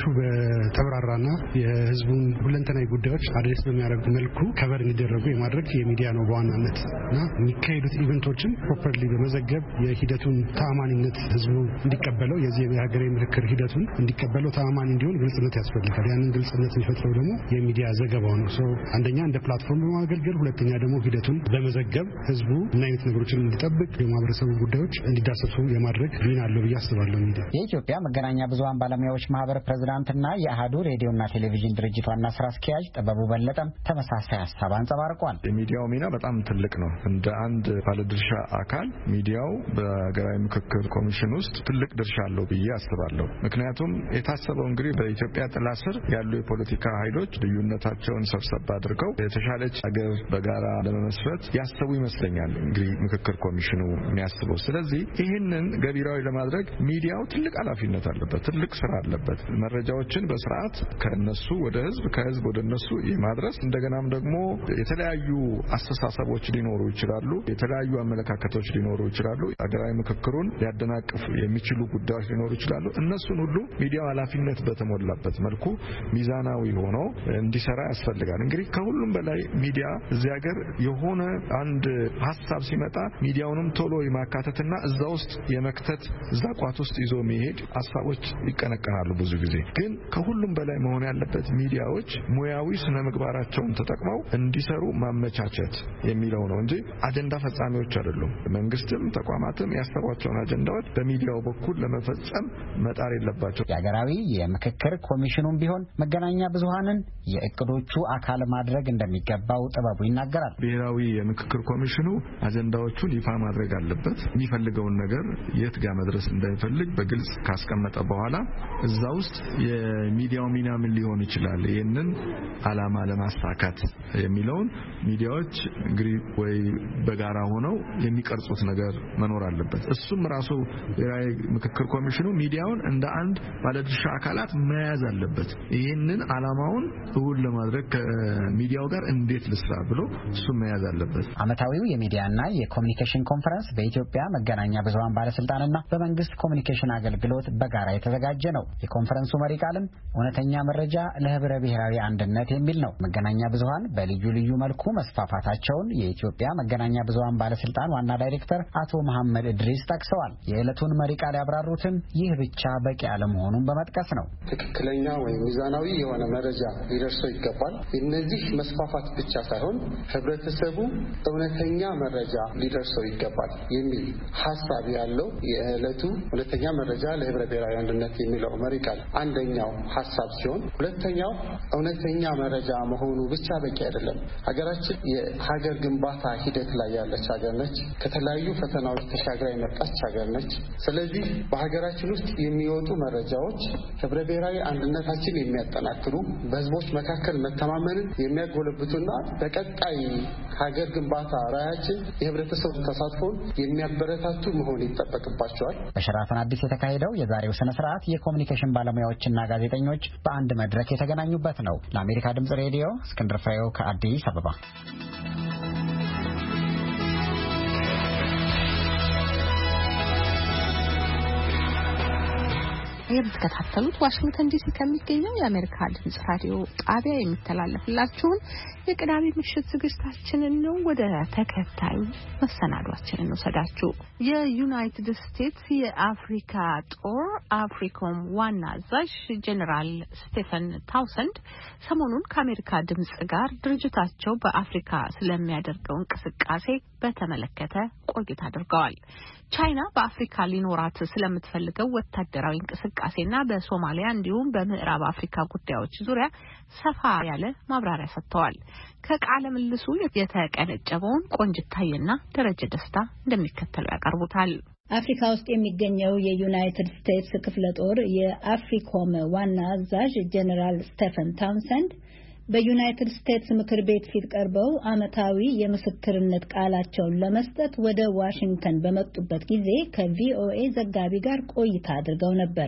በተብራራና የህዝቡን ሁለንተናዊ ጉዳዮች አድሬስ በሚያደርጉ መልኩ ከበር እንዲደረጉ የማድረግ የሚዲያ ነው በዋናነት እና የሚካሄዱት ኢቨንቶችን ፕሮፐርሊ በመዘገብ የሂደቱን ተአማኒነት ህዝቡ እንዲቀበለው የዚህ የሀገራዊ ምክክር ሂደቱን እንዲቀበለው ተአማኒ እንዲሆን ግልጽነት ያስፈልጋል። ያንን ግልጽነት የሚፈጥረው ደግሞ የሚዲያ ዘገባው ነው። አንደኛ እንደ ፕላትፎርም ማገልገል፣ ሁለተኛ ደግሞ ሂደቱን በመዘገብ ህዝቡ ምን አይነት ነገሮችን እንዲጠብቅ የማህበረሰቡ ጉዳዮች እንዲዳሰሱ የማድረግ ሚና አለው ብዬ አስባለሁ። ሚዲያ የኢትዮጵያ መገናኛ ብዙሃን ባለሙያዎች ማህበር ፕሬዝዳንትና የአሃዱ ሬዲዮና ቴሌቪዥን ድርጅት ዋና ስራ አስኪያጅ ጥበቡ በለጠም ተመሳሳይ ሀሳብ አንጸባርቋል። የሚዲያው ሚና በጣም ትልቅ ነው። እንደ አንድ ባለድርሻ አካል ሚዲያው በሀገራዊ ምክክር ኮሚሽን ውስጥ ትልቅ ድርሻ አለው ብዬ አስባለሁ። ምክንያቱም የታሰበው እንግዲህ በኢትዮጵያ ጥላ ስር ያሉ የፖለቲካ ኃይሎች ልዩነታቸውን ሰብሰብ አድርገው የተሻለች ሀገር በጋራ ለመመስረት ያሰቡ ይመስለኛል እንግዲህ ምክክር ኮሚሽኑ የሚያስበው። ስለዚህ ይህንን ገቢራዊ ለማድረግ ሚዲያው ትልቅ ኃላፊነት አለበት፣ ትልቅ ስራ አለበት። መረጃዎችን በስርዓት ከነሱ ወደ ህዝብ ከህዝብ ወደ እነሱ የማድረስ እንደገናም ደግሞ የተለያዩ አስተሳሰቦች ሊኖሩ ይችላሉ፣ የተለያዩ አመለካከቶች ሊኖሩ ይችላሉ፣ ሀገራዊ ምክክሩን ሊያደናቅፉ የሚችሉ ጉዳዮች ሊኖሩ ይችላሉ። እነሱን ሁሉ ሚዲያው ኃላፊነት በተሞላበት መልኩ ሚዛናዊ ሆኖ እንዲሰራ ያስፈልጋል። እንግዲህ ከሁሉም በላይ ሚዲያ እዚህ ሀገር የሆነ አንድ ሀሳብ ሲመጣ ሚዲያውንም ቶሎ የማካተትና እዛ ውስጥ የመክተት እዛ ቋት ውስጥ ይዞ መሄድ ሀሳቦች ይቀነቀናሉ። ብዙ ጊዜ ግን ከሁሉም በላይ መሆን ያለበት ሚዲያዎች ሙያዊ ስነ ምግባራቸውን ተጠቅመው እንዲሰሩ ማመቻቸት የሚለው ነው እንጂ አጀንዳ ፈጻሚዎች አይደሉም። መንግስትም ተቋማትም ያሰቧቸውን አጀንዳዎች በሚዲያው በኩል ለመፈጸም መጣር የለባቸው። የሀገራዊ የምክክር ኮሚሽኑም ቢሆን መገናኛ ብዙሃንን የእቅዶቹ አካል ማድረግ እንደሚገባው ጥበቡ ይናገራል። ብሔራዊ የምክክር ኮሚሽኑ አጀንዳዎቹን ይፋ ማድረግ አለበት። የሚፈልገውን ነገር የት ጋር መድረስ እንደሚፈልግ በግልጽ ካስቀመጠ በኋላ እዛ ውስጥ የሚዲያው ሚና ምን ሊሆን ይችላል፣ ይህንን አላማ ለማሳካት የሚለውን ሚዲያዎች እንግዲህ ወይ በጋራ ሆነው የሚቀርጹት ነገር መኖር አለበት። እሱም ራሱ ብሔራዊ ምክክር ኮሚሽኑ ሚዲያውን እንደ አንድ ባለድርሻ አካላት መያዝ አለበት። ይህንን አላማውን እውን ለማድረግ ከሚዲያው ጋር እንዴት ልስራ ብሎ እሱም መያዝ አለበት። ዓመታዊው የሚዲያና የኮሙኒኬሽን ኮንፈረንስ በኢትዮጵያ መገናኛ ብዙሃን ባለስልጣንና በመንግስት ኮሙኒኬሽን አገልግሎት በጋራ የተዘጋጀ ነው። የኮንፈረንሱ መሪ ቃልም እውነተኛ መረጃ ለህብረ ብሔራዊ አንድነት የሚል ነው። መገናኛ ብዙሃን በልዩ ልዩ መልኩ መስፋፋታቸውን የኢትዮጵያ መገናኛ ብዙሃን ባለስልጣን ዋና ዳይሬክተር አቶ መሐመድ እድሪስ ጠቅሰዋል። የዕለቱን መሪ ቃል ያብራሩትም ይህ ብቻ በቂ አለመሆኑን በመጥቀስ ነው። ትክክለኛ ወይም ሚዛናዊ የሆነ መረጃ ሊደርሰው ይገባል። እነዚህ መስፋፋት ብቻ ሳይሆን ህብረተሰቡ እውነተኛ መረጃ ሊደርሰው ይገባል የሚል ሐሳብ ያለው የዕለቱ ሁለተኛ መረጃ ለህብረ ብሔራዊ አንድነት የሚለው መሪ ቃል አንደኛው ሐሳብ ሲሆን ሁለተኛው እውነተኛ መረጃ መሆኑ ብቻ በቂ አይደለም። ሀገራችን የሀገር ግንባታ ሂደት ላይ ያለች ሀገር ነች። ከተለያዩ ፈተናዎች ተሻግራ የመጣች ሀገር ነች። ስለዚህ በሀገራችን ውስጥ የሚወጡ መረጃዎች ህብረ ብሔራዊ አንድነታችን የሚያጠናክሩ በህዝቦች መካከል መተማመንን የሚያጎለብቱና በቀጣይ ሀገር ግንባታ ራዕያችን የህብረተሰቡ ተሳትፎን የሚያበረታቱ መሆን ይጠበቅባቸዋል። በሸራተን አዲስ የተካሄደው የዛሬው ስነ ስርዓት የኮሙኒኬሽን ባለሙያዎችና ጋዜጠኞች በአንድ መድረክ የተገናኙበት ነው። ለአሜሪካ ድምጽ ሬዲዮ እስክንድር ፍሬው ከአዲስ አበባ። የምትከታተሉት ዋሽንግተን ዲሲ ከሚገኘው የአሜሪካ ድምጽ ራዲዮ ጣቢያ የሚተላለፍላችሁን የቅዳሜ ምሽት ዝግጅታችንን ነው። ወደ ተከታዩ መሰናዷችንን እንወስዳችሁ። የዩናይትድ ስቴትስ የአፍሪካ ጦር አፍሪኮም ዋና አዛዥ ጄኔራል ስቴፈን ታውሰንድ ሰሞኑን ከአሜሪካ ድምጽ ጋር ድርጅታቸው በአፍሪካ ስለሚያደርገው እንቅስቃሴ በተመለከተ ቆይታ አድርገዋል። ቻይና በአፍሪካ ሊኖራት ስለምትፈልገው ወታደራዊ እንቅስቃሴና በሶማሊያ እንዲሁም በምዕራብ አፍሪካ ጉዳዮች ዙሪያ ሰፋ ያለ ማብራሪያ ሰጥተዋል። ከቃለ ምልልሱ የተቀነጨበውን ቆንጅታዬና ደረጀ ደስታ እንደሚከተለው ያቀርቡታል። አፍሪካ ውስጥ የሚገኘው የዩናይትድ ስቴትስ ክፍለ ጦር የአፍሪኮም ዋና አዛዥ ጄኔራል ስቴፈን ታውንሰንድ በዩናይትድ ስቴትስ ምክር ቤት ፊት ቀርበው ዓመታዊ የምስክርነት ቃላቸውን ለመስጠት ወደ ዋሽንግተን በመጡበት ጊዜ ከቪኦኤ ዘጋቢ ጋር ቆይታ አድርገው ነበር።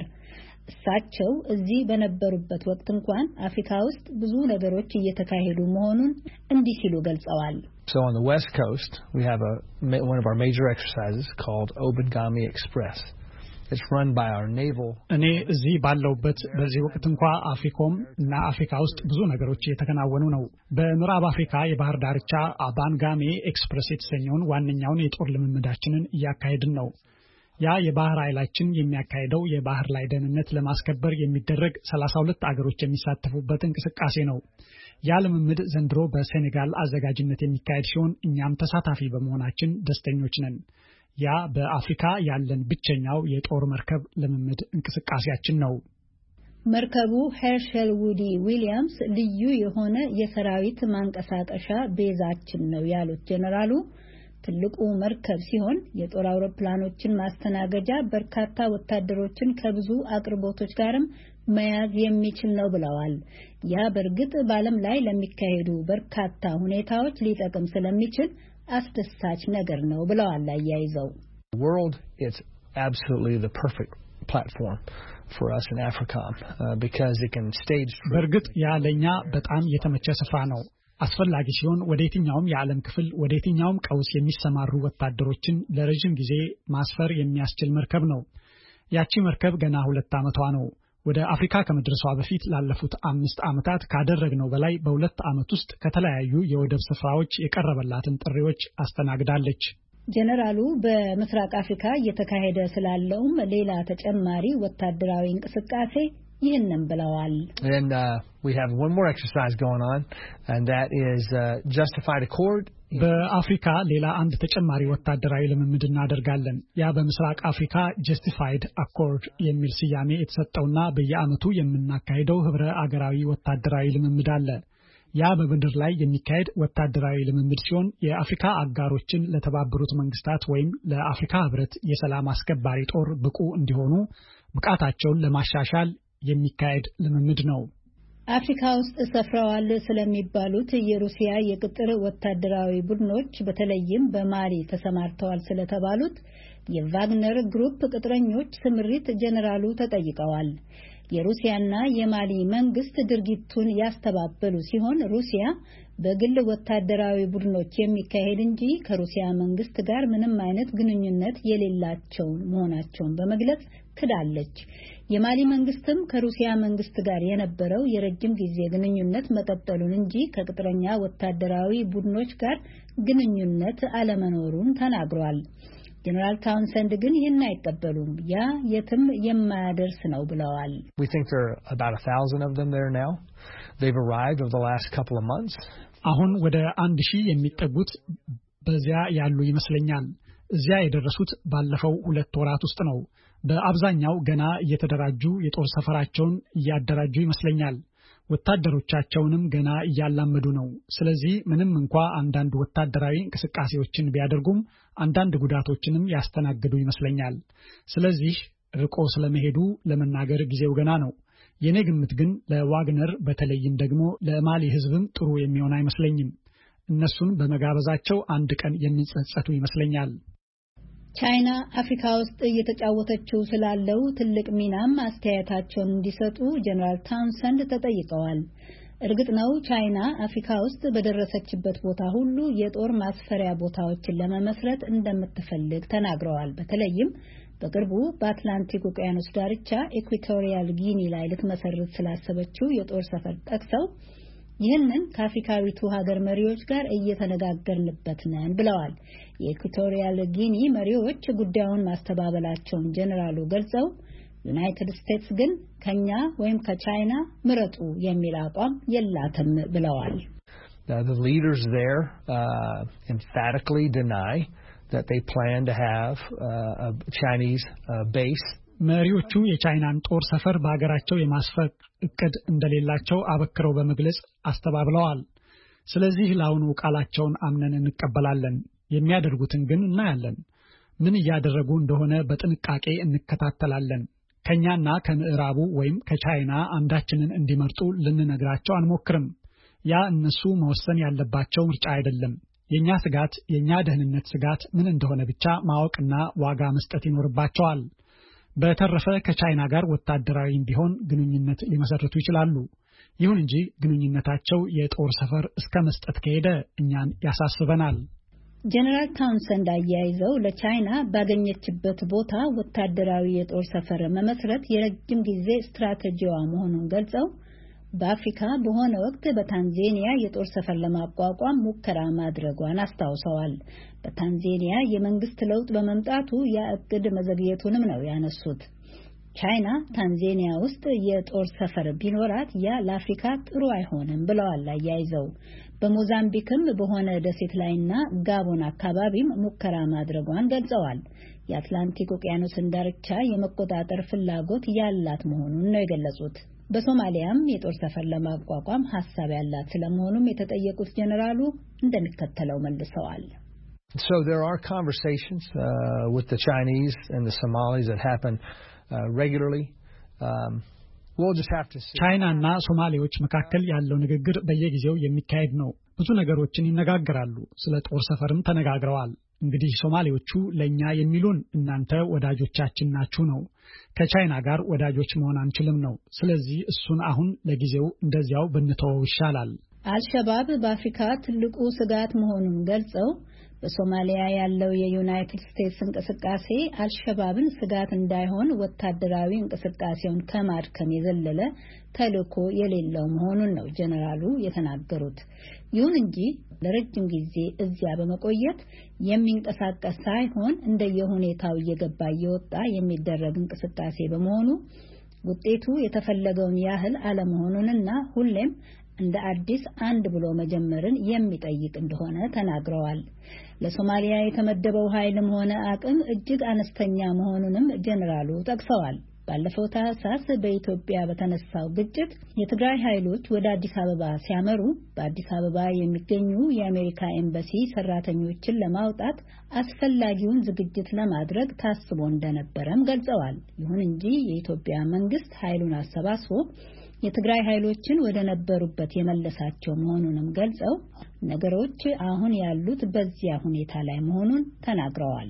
እሳቸው እዚህ በነበሩበት ወቅት እንኳን አፍሪካ ውስጥ ብዙ ነገሮች እየተካሄዱ መሆኑን እንዲህ ሲሉ ገልጸዋል። So on the West Coast, we have one of our major exercises called Obangame Express. It's run by our naval. እኔ እዚህ ባለውበት በዚህ ወቅት እንኳን አፍሪኮም እና አፍሪካ ውስጥ ብዙ ነገሮች እየተከናወኑ ነው። በምዕራብ አፍሪካ የባህር ዳርቻ አባንጋሜ ኤክስፕረስ የተሰኘውን ዋነኛውን የጦር ልምምዳችንን እያካሄድን ነው። ያ የባህር ኃይላችን የሚያካሄደው የባህር ላይ ደህንነት ለማስከበር የሚደረግ 32 አገሮች የሚሳተፉበት እንቅስቃሴ ነው። ያ ልምምድ ዘንድሮ በሴኔጋል አዘጋጅነት የሚካሄድ ሲሆን እኛም ተሳታፊ በመሆናችን ደስተኞች ነን። ያ በአፍሪካ ያለን ብቸኛው የጦር መርከብ ልምምድ እንቅስቃሴያችን ነው። መርከቡ ሄርሸል ውዲ ዊሊያምስ ልዩ የሆነ የሰራዊት ማንቀሳቀሻ ቤዛችን ነው ያሉት ጄኔራሉ ትልቁ መርከብ ሲሆን የጦር አውሮፕላኖችን ማስተናገጃ በርካታ ወታደሮችን ከብዙ አቅርቦቶች ጋርም መያዝ የሚችል ነው ብለዋል። ያ በእርግጥ በዓለም ላይ ለሚካሄዱ በርካታ ሁኔታዎች ሊጠቅም ስለሚችል አስደሳች ነገር ነው ብለዋል አያይዘው። The world is absolutely the perfect platform for us in AFRICOM because it can stage. በእርግጥ ያ ለኛ በጣም የተመቸ ስፍራ ነው። አስፈላጊ ሲሆን ወደ የትኛውም የዓለም ክፍል ወደ የትኛውም ቀውስ የሚሰማሩ ወታደሮችን ለረጅም ጊዜ ማስፈር የሚያስችል መርከብ ነው። ያቺ መርከብ ገና 2 ዓመቷ ነው። ወደ አፍሪካ ከመድረሷ በፊት ላለፉት 5 ዓመታት ካደረግነው በላይ በ2 ዓመት ውስጥ ከተለያዩ የወደብ ስፍራዎች የቀረበላትን ጥሪዎች አስተናግዳለች። ጄኔራሉ በምስራቅ አፍሪካ እየተካሄደ ስላለውም ሌላ ተጨማሪ ወታደራዊ እንቅስቃሴ ይህንን ብለዋል። And we have one more exercise going on and that is justified accord. በአፍሪካ ሌላ አንድ ተጨማሪ ወታደራዊ ልምምድ እናደርጋለን። ያ በምስራቅ አፍሪካ ጀስቲፋይድ አኮርድ የሚል ስያሜ የተሰጠውና በየዓመቱ የምናካሄደው ህብረ አገራዊ ወታደራዊ ልምምድ አለ። ያ በምድር ላይ የሚካሄድ ወታደራዊ ልምምድ ሲሆን የአፍሪካ አጋሮችን ለተባበሩት መንግስታት ወይም ለአፍሪካ ህብረት የሰላም አስከባሪ ጦር ብቁ እንዲሆኑ ብቃታቸውን ለማሻሻል የሚካሄድ ልምምድ ነው። አፍሪካ ውስጥ ሰፍረዋል ስለሚባሉት የሩሲያ የቅጥር ወታደራዊ ቡድኖች በተለይም በማሊ ተሰማርተዋል ስለተባሉት የቫግነር ግሩፕ ቅጥረኞች ስምሪት ጄኔራሉ ተጠይቀዋል። የሩሲያና የማሊ መንግስት ድርጊቱን ያስተባበሉ ሲሆን ሩሲያ በግል ወታደራዊ ቡድኖች የሚካሄድ እንጂ ከሩሲያ መንግስት ጋር ምንም አይነት ግንኙነት የሌላቸው መሆናቸውን በመግለጽ ክዳለች። የማሊ መንግስትም ከሩሲያ መንግስት ጋር የነበረው የረጅም ጊዜ ግንኙነት መቀጠሉን እንጂ ከቅጥረኛ ወታደራዊ ቡድኖች ጋር ግንኙነት አለመኖሩን ተናግሯል። ጀነራል ታውንሰንድ ግን ይህን አይቀበሉም። ያ የትም የማያደርስ ነው ብለዋል። We think there are about 1,000 of them there now. They've arrived over the last couple of months አሁን ወደ 1000 የሚጠጉት በዚያ ያሉ ይመስለኛል። እዚያ የደረሱት ባለፈው 2 ወራት ውስጥ ነው። በአብዛኛው ገና እየተደራጁ የጦር ሰፈራቸውን እያደራጁ ይመስለኛል። ወታደሮቻቸውንም ገና እያላመዱ ነው። ስለዚህ ምንም እንኳ አንዳንድ ወታደራዊ እንቅስቃሴዎችን ቢያደርጉም አንዳንድ ጉዳቶችንም ያስተናግዱ ይመስለኛል። ስለዚህ ርቆ ስለመሄዱ ለመናገር ጊዜው ገና ነው። የኔ ግምት ግን ለዋግነር በተለይም ደግሞ ለማሊ ሕዝብም ጥሩ የሚሆን አይመስለኝም። እነሱን በመጋበዛቸው አንድ ቀን የሚጸጸቱ ይመስለኛል። ቻይና አፍሪካ ውስጥ እየተጫወተችው ስላለው ትልቅ ሚናም አስተያየታቸውን እንዲሰጡ ጀነራል ታውንሰንድ ተጠይቀዋል። እርግጥ ነው ቻይና አፍሪካ ውስጥ በደረሰችበት ቦታ ሁሉ የጦር ማስፈሪያ ቦታዎችን ለመመስረት እንደምትፈልግ ተናግረዋል። በተለይም በቅርቡ በአትላንቲክ ውቅያኖስ ዳርቻ ኢኳቶሪያል ጊኒ ላይ ልትመሰርት ስላሰበችው የጦር ሰፈር ጠቅሰው ይህንን ከአፍሪካዊቱ ሀገር መሪዎች ጋር እየተነጋገርንበት ነን ብለዋል። የኢኳቶሪያል ጊኒ መሪዎች ጉዳዩን ማስተባበላቸውን ጀነራሉ ገልጸው ዩናይትድ ስቴትስ ግን ከኛ ወይም ከቻይና ምረጡ የሚል አቋም የላትም ብለዋል። The leaders there emphatically deny that they plan to have a Chinese base. መሪዎቹ የቻይናን ጦር ሰፈር በአገራቸው የማስፈር እቅድ እንደሌላቸው አበክረው በመግለጽ አስተባብለዋል። ስለዚህ ለአሁኑ ቃላቸውን አምነን እንቀበላለን። የሚያደርጉትን ግን እናያለን። ምን እያደረጉ እንደሆነ በጥንቃቄ እንከታተላለን። ከኛና ከምዕራቡ ወይም ከቻይና አንዳችንን እንዲመርጡ ልንነግራቸው አንሞክርም። ያ እነሱ መወሰን ያለባቸው ምርጫ አይደለም። የኛ ስጋት የኛ ደህንነት ስጋት ምን እንደሆነ ብቻ ማወቅና ዋጋ መስጠት ይኖርባቸዋል። በተረፈ ከቻይና ጋር ወታደራዊም ቢሆን ግንኙነት ሊመሰርቱ ይችላሉ። ይሁን እንጂ ግንኙነታቸው የጦር ሰፈር እስከ መስጠት ከሄደ እኛን ያሳስበናል። ጀነራል ታውንሰንድ አያይዘው ለቻይና ባገኘችበት ቦታ ወታደራዊ የጦር ሰፈር መመስረት የረጅም ጊዜ ስትራቴጂዋ መሆኑን ገልጸው በአፍሪካ በሆነ ወቅት በታንዛኒያ የጦር ሰፈር ለማቋቋም ሙከራ ማድረጓን አስታውሰዋል። በታንዛኒያ የመንግስት ለውጥ በመምጣቱ ያ እቅድ መዘግየቱንም ነው ያነሱት። ቻይና ታንዛኒያ ውስጥ የጦር ሰፈር ቢኖራት ያ ለአፍሪካ ጥሩ አይሆንም ብለዋል አያይዘው። በሞዛምቢክም በሆነ ደሴት ላይና ጋቦን አካባቢም ሙከራ ማድረጓን ገልጸዋል። የአትላንቲክ ውቅያኖስን ዳርቻ የመቆጣጠር ፍላጎት ያላት መሆኑን ነው የገለጹት። በሶማሊያም የጦር ሰፈር ለማቋቋም ሐሳብ ያላት ስለመሆኑም የተጠየቁት ጀነራሉ እንደሚከተለው መልሰዋል። So there are conversations with the Chinese and the Somalis that happen regularly. We'll just have to see. ቻይናና ሶማሌዎች መካከል ያለው ንግግር በየጊዜው የሚካሄድ ነው። ብዙ ነገሮችን ይነጋገራሉ። ስለ ጦር ሰፈርም ተነጋግረዋል። እንግዲህ ሶማሌዎቹ ለኛ የሚሉን እናንተ ወዳጆቻችን ናችሁ ነው። ከቻይና ጋር ወዳጆች መሆን አንችልም ነው። ስለዚህ እሱን አሁን ለጊዜው እንደዚያው ብንተወው ይሻላል። አልሸባብ በአፍሪካ ትልቁ ስጋት መሆኑን ገልጸው በሶማሊያ ያለው የዩናይትድ ስቴትስ እንቅስቃሴ አልሸባብን ስጋት እንዳይሆን ወታደራዊ እንቅስቃሴውን ከማድከም የዘለለ ተልዕኮ የሌለው መሆኑን ነው ጀነራሉ የተናገሩት። ይሁን እንጂ ለረጅም ጊዜ እዚያ በመቆየት የሚንቀሳቀስ ሳይሆን እንደየሁኔታው እየገባ እየወጣ የሚደረግ እንቅስቃሴ በመሆኑ ውጤቱ የተፈለገውን ያህል አለመሆኑንና ሁሌም እንደ አዲስ አንድ ብሎ መጀመርን የሚጠይቅ እንደሆነ ተናግረዋል። ለሶማሊያ የተመደበው ኃይልም ሆነ አቅም እጅግ አነስተኛ መሆኑንም ጀነራሉ ጠቅሰዋል። ባለፈው ታህሳስ በኢትዮጵያ በተነሳው ግጭት የትግራይ ኃይሎች ወደ አዲስ አበባ ሲያመሩ በአዲስ አበባ የሚገኙ የአሜሪካ ኤምባሲ ሰራተኞችን ለማውጣት አስፈላጊውን ዝግጅት ለማድረግ ታስቦ እንደነበረም ገልጸዋል። ይሁን እንጂ የኢትዮጵያ መንግስት ኃይሉን አሰባስቦ የትግራይ ኃይሎችን ወደ ነበሩበት የመለሳቸው መሆኑንም ገልጸው ነገሮች አሁን ያሉት በዚያ ሁኔታ ላይ መሆኑን ተናግረዋል።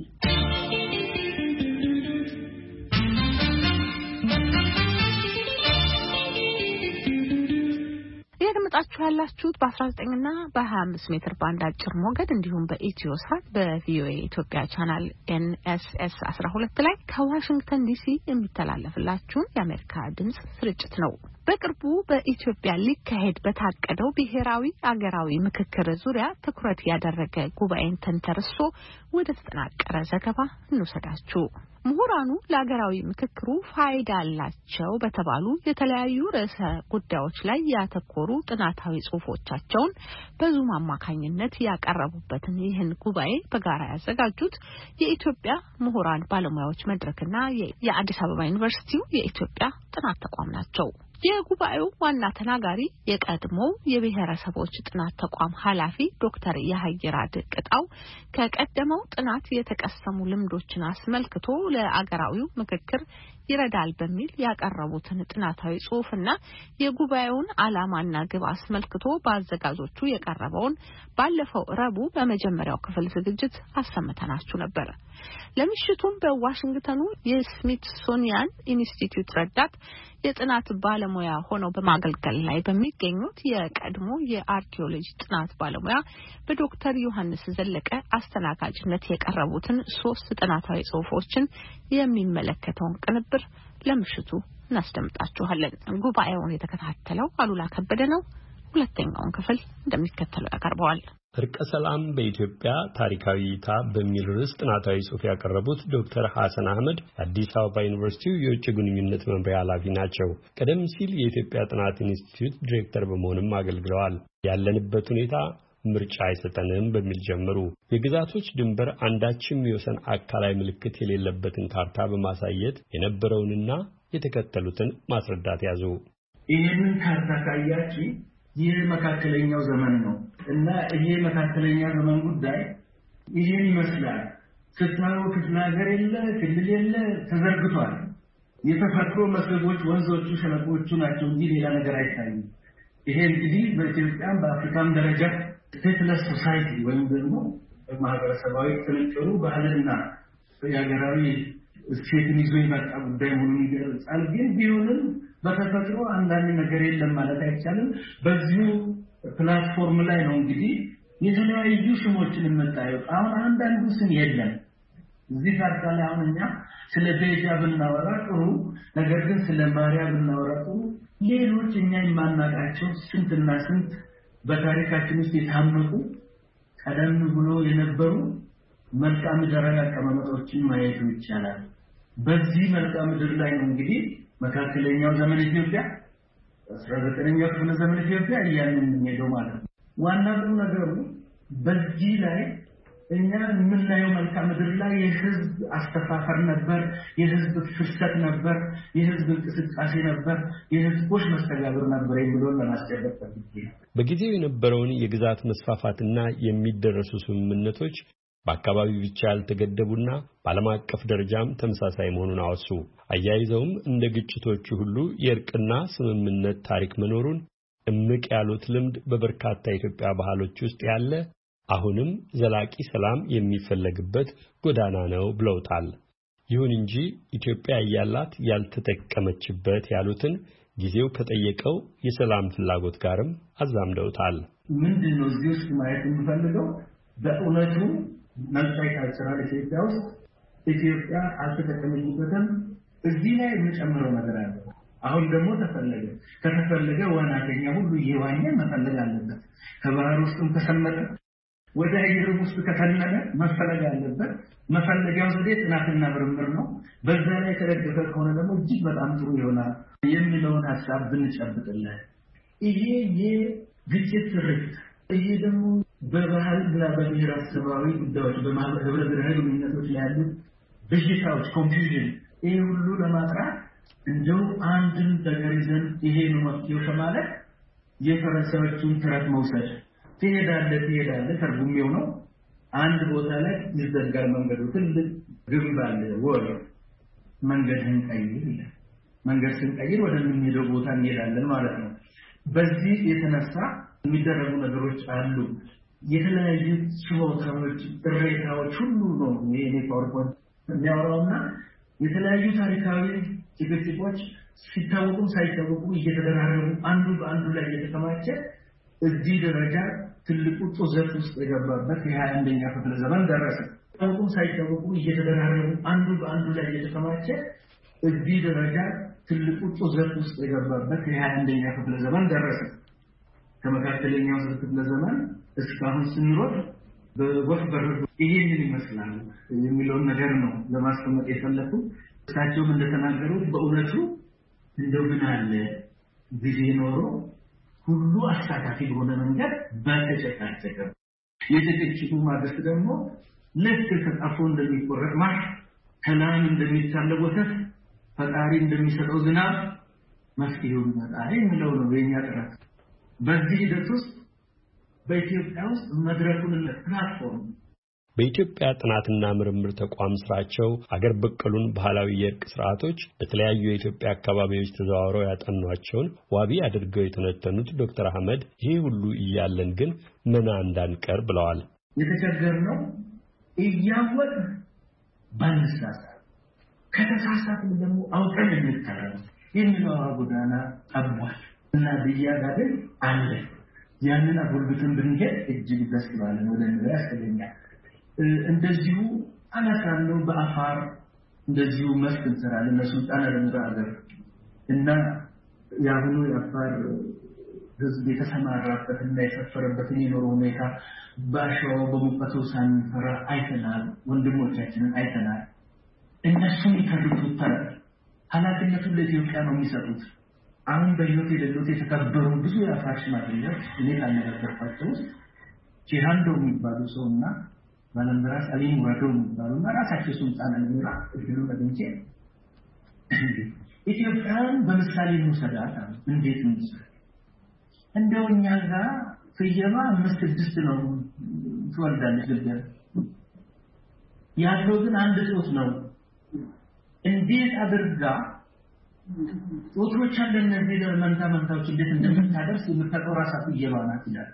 እያደመጣችሁ ያላችሁት በ19 እና በ25 ሜትር ባንድ አጭር ሞገድ እንዲሁም በኢትዮሳት በቪኦኤ ኢትዮጵያ ቻናል NSS 12 ላይ ከዋሽንግተን ዲሲ የሚተላለፍላችሁን የአሜሪካ ድምጽ ስርጭት ነው። በቅርቡ በኢትዮጵያ ሊካሄድ በታቀደው ብሔራዊ አገራዊ ምክክር ዙሪያ ትኩረት ያደረገ ጉባኤን ተንተርሶ ወደ ተጠናቀረ ዘገባ እንወስዳችሁ። ምሁራኑ ለሀገራዊ ምክክሩ ፋይዳ አላቸው በተባሉ የተለያዩ ርዕሰ ጉዳዮች ላይ ያተኮሩ ጥናታዊ ጽሑፎቻቸውን በዙም አማካኝነት ያቀረቡበትን ይህን ጉባኤ በጋራ ያዘጋጁት የኢትዮጵያ ምሁራን ባለሙያዎች መድረክና የአዲስ አበባ ዩኒቨርሲቲው የኢትዮጵያ ጥናት ተቋም ናቸው። የጉባኤው ዋና ተናጋሪ የቀድሞው የብሔረሰቦች ጥናት ተቋም ኃላፊ ዶክተር ያህይራድ ቅጣው ከቀደመው ጥናት የተቀሰሙ ልምዶችን አስመልክቶ ለአገራዊው ምክክር ይረዳል በሚል ያቀረቡትን ጥናታዊ ጽሑፍና የጉባኤውን ዓላማና ግብ አስመልክቶ በአዘጋጆቹ የቀረበውን ባለፈው ረቡዕ በመጀመሪያው ክፍል ዝግጅት አሰምተናችሁ ነበር። ለምሽቱም በዋሽንግተኑ የስሚትሶኒያን ኢንስቲትዩት ረዳት የጥናት ባለሙያ ሆነው በማገልገል ላይ በሚገኙት የቀድሞ የአርኪኦሎጂ ጥናት ባለሙያ በዶክተር ዮሐንስ ዘለቀ አስተናጋጅነት የቀረቡትን 3 ጥናታዊ ጽሑፎችን የሚመለከተውን ቅንብር ለምሽቱ እናስደምጣችኋለን። ጉባኤውን የተከታተለው አሉላ ከበደ ነው። ሁለተኛውን ክፍል እንደሚከተለው ያቀርበዋል። እርቀ ሰላም በኢትዮጵያ ታሪካዊ እይታ በሚል ርዕስ ጥናታዊ ጽሑፍ ያቀረቡት ዶክተር ሐሰን አህመድ የአዲስ አበባ ዩኒቨርሲቲው የውጭ ግንኙነት መምሪያ ኃላፊ ናቸው። ቀደም ሲል የኢትዮጵያ ጥናት ኢንስቲትዩት ዲሬክተር በመሆንም አገልግለዋል። ያለንበት ሁኔታ ምርጫ አይሰጠንም በሚል ጀመሩ። የግዛቶች ድንበር አንዳችም የወሰን አካላዊ ምልክት የሌለበትን ካርታ በማሳየት የነበረውንና የተከተሉትን ማስረዳት ያዙ። ይህንን ካርታ ካያችሁ ይህ መካከለኛው ዘመን ነው እና ይሄ መካከለኛ ዘመን ጉዳይ ይሄን ይመስላል። ስታዩ ክፍለ ሀገር የለ ክልል የለ ተዘርግቷል። የተፈጥሮ መስህቦች ወንዞቹ ሸለቆቹ ናቸው እንጂ ሌላ ነገር አይታይም። ይሄ እንግዲህ በኢትዮጵያም በአፍሪካም ደረጃ ስቴትለስ ሶሳይቲ ወይም ደግሞ ማህበረሰባዊ ጥንቅሩ ባህልና የሀገራዊ እሴትን ይዞ የመጣ ጉዳይ መሆኑን ይገልጻል። ግን ቢሆንም በተፈጥሮ አንዳንድ ነገር የለም ማለት አይቻልም። በዚሁ ፕላትፎርም ላይ ነው እንግዲህ የተለያዩ ስሞችን የምታየው። አሁን አንዳንዱ ስም የለም እዚህ ካርታ ላይ። አሁን እኛ ስለ ቤጃ ብናወራ ጥሩ፣ ነገር ግን ስለ ማርያ ብናወራ ጥሩ። ሌሎች እኛ የማናውቃቸው ስንትና ስንት በታሪካችን ውስጥ የታመቁ ቀደም ብሎ የነበሩ መልክዓ ምድራዊ አቀማመጦችን ማየት ይቻላል። በዚህ መልክዓ ምድር ላይ ነው እንግዲህ መካከለኛው ዘመን ኢትዮጵያ 19ኛው ክፍለ ዘመን ኢትዮጵያ እያልን የምንሄደው ማለት ነው። ዋና ጥሩ ነገሩ በዚህ ላይ እኛ የምናየው መልክዓ ምድር ላይ የህዝብ አስተፋፈር ነበር፣ የህዝብ ፍሰት ነበር፣ የህዝብ እንቅስቃሴ ነበር፣ የህዝቦች መስተጋብር ነበር የሚለውን ለማስጨበጥ ፈልጌ ነው። በጊዜው የነበረውን የግዛት መስፋፋትና የሚደረሱ ስምምነቶች በአካባቢው ብቻ ያልተገደቡና በዓለም አቀፍ ደረጃም ተመሳሳይ መሆኑን አወሱ። አያይዘውም እንደ ግጭቶቹ ሁሉ የእርቅና ስምምነት ታሪክ መኖሩን እምቅ ያሉት ልምድ በበርካታ የኢትዮጵያ ባህሎች ውስጥ ያለ አሁንም ዘላቂ ሰላም የሚፈለግበት ጎዳና ነው ብለውታል። ይሁን እንጂ ኢትዮጵያ ያላት ያልተጠቀመችበት ያሉትን ጊዜው ከጠየቀው የሰላም ፍላጎት ጋርም አዛምደውታል። ምንድነው እዚህ ውስጥ ማየት የምፈልገው በእውነቱ መልካይ ካልቸራል ኢትዮጵያ ውስጥ ኢትዮጵያ አልተጠቀመችበትም። እዚህ ላይ የምጨምረው ነገር አለ። አሁን ደግሞ ከተፈለገ ዋናተኛ ሁሉ እየዋኘ መፈለግ አለበት። ከባህር ውስጥም ተሰመጠ ወደ አየር ውስጥ ከተነነ መፈለግ አለበት። መፈለጊያው ዘዴ ጥናትና ምርምር ነው። በዛ ላይ ተደገፈ ከሆነ ደግሞ እጅግ በጣም ጥሩ ይሆናል የሚለውን ሀሳብ ብንጨብጥለት ይሄ የግጭት ትርክት ይሄ ደግሞ በባህልና በብሔረሰባዊ ጉዳዮች በማህበረ ብሔራዊ ግንኙነቶች ላይ ያሉ ብዥታዎች ኮንፊውዥን ይሄ ሁሉ ለማጥራት እንደው አንድን ነገር ይዘን ይሄ ነው መፍትሄው ከማለት የፈረንሳዮቹን ተረት መውሰድ ትሄዳለህ ተርጉሜው ነው። አንድ ቦታ ላይ ይዘጋል መንገዱ፣ ትልቅ ግንብ አለ ወር መንገድን ቀይር ይላል። መንገድ ስንቀይር ወደምንሄደው ቦታ እንሄዳለን ማለት ነው። በዚህ የተነሳ የሚደረጉ ነገሮች አሉ። የተለያዩ ችሎታዎች ጥሬታዎች ሁሉ ነው ይሄ ፓወርፖይንት የሚያወራውና የተለያዩ ታሪካዊ ጭቅጭቆች ሲታወቁም ሳይታወቁም እየተደራረቡ አንዱ በአንዱ ላይ እየተከማቸ እዚህ ደረጃ ትልቁ ጦዘት ውስጥ የገባበት የ21ኛ ክፍለ ዘመን ደረሰ። ታውቁም ሳይታወቁም እየተደራረቡ አንዱ በአንዱ ላይ እየተከማቸ እዚህ ደረጃ ትልቁ ጦዘት ውስጥ የገባበት የ21ኛ ክፍለ ዘመን ደረሰ። ከመካከለኛው ክፍለ ዘመን እስካሁን ስንሮጥ በወፍ በረዶ ይሄንን ይመስላል የሚለውን ነገር ነው ለማስቀመጥ የፈለኩት። እሳቸውም እንደተናገሩት በእውነቱ እንደው ምን አለ ጊዜ ኖሮ ሁሉ አሳታፊ በሆነ መንገድ በተጨቃጨቀ የጭቅጭቁ ማግስት ደግሞ ልክ ተጣፎ እንደሚቆረጥ ማር ከላም እንደሚታለብ ወተት ፈጣሪ እንደሚሰጠው ዝናብ መፍትሄው ይመጣል የሚለው ነው የኛ ጥረት። በዚህ ሂደት ውስጥ በኢትዮጵያ ውስጥ መድረኩን ለፕላትፎርም በኢትዮጵያ ጥናትና ምርምር ተቋም ስራቸው አገር በቀሉን ባህላዊ የእርቅ ስርዓቶች በተለያዩ የኢትዮጵያ አካባቢዎች ተዘዋውረው ያጠኗቸውን ዋቢ አድርገው የተነተኑት ዶክተር አህመድ ይህ ሁሉ እያለን ግን ምን እንዳንቀር ብለዋል። የተቸገርነው እያወቅን ባንሳሳት ከተሳሳትን ደግሞ አውቀን እንታረም የሚለው ጎዳና ጠቧል እና ብያዳደል አለ። ያንን አጎልብተን ብንሄድ እጅግ ደስ ይላል ነው ለምን ያስፈልጋል። እንደዚሁ አናሳለው በአፋር እንደዚሁ መስክ እንሰራለን ለሱልጣን አለምራገር እና ያሁኑ የአፋር ህዝብ የተሰማራበትና የሰፈረበትን የኖረ ሁኔታ ባሻው በሙቀቱ ሳንፈራ አይተናል። ወንድሞቻችንን አይተናል። እነሱን ይተርቱት ኃላፊነቱን ለኢትዮጵያ ነው የሚሰጡት። አሁን በህይወት የሌሉት የተከበሩ ብዙ የአፋር ሽማግሌዎች እኔ ካነጋገርኳቸው ውስጥ ጂሃንዶ የሚባሉ ሰውና ባለምራስ አሊ ሙራዶ የሚባሉና ራሳቸው ሱልጣን አልሙራ እድሉን አግኝቼ ኢትዮጵያን በምሳሌ እንውሰዳት። እንዴት እንውሰድ? እንደው እኛ ጋር ፍየማ 5-6 ነው ትወልዳለች ግልገል ያለው ግን አንድ ጾት ነው። እንዴት አድርጋ ጾቶች አለ እነዚህ መንታዎች እንዴት እንደምታደርስ የምታውቀው ራሷ ፍየማ ናት ይላል።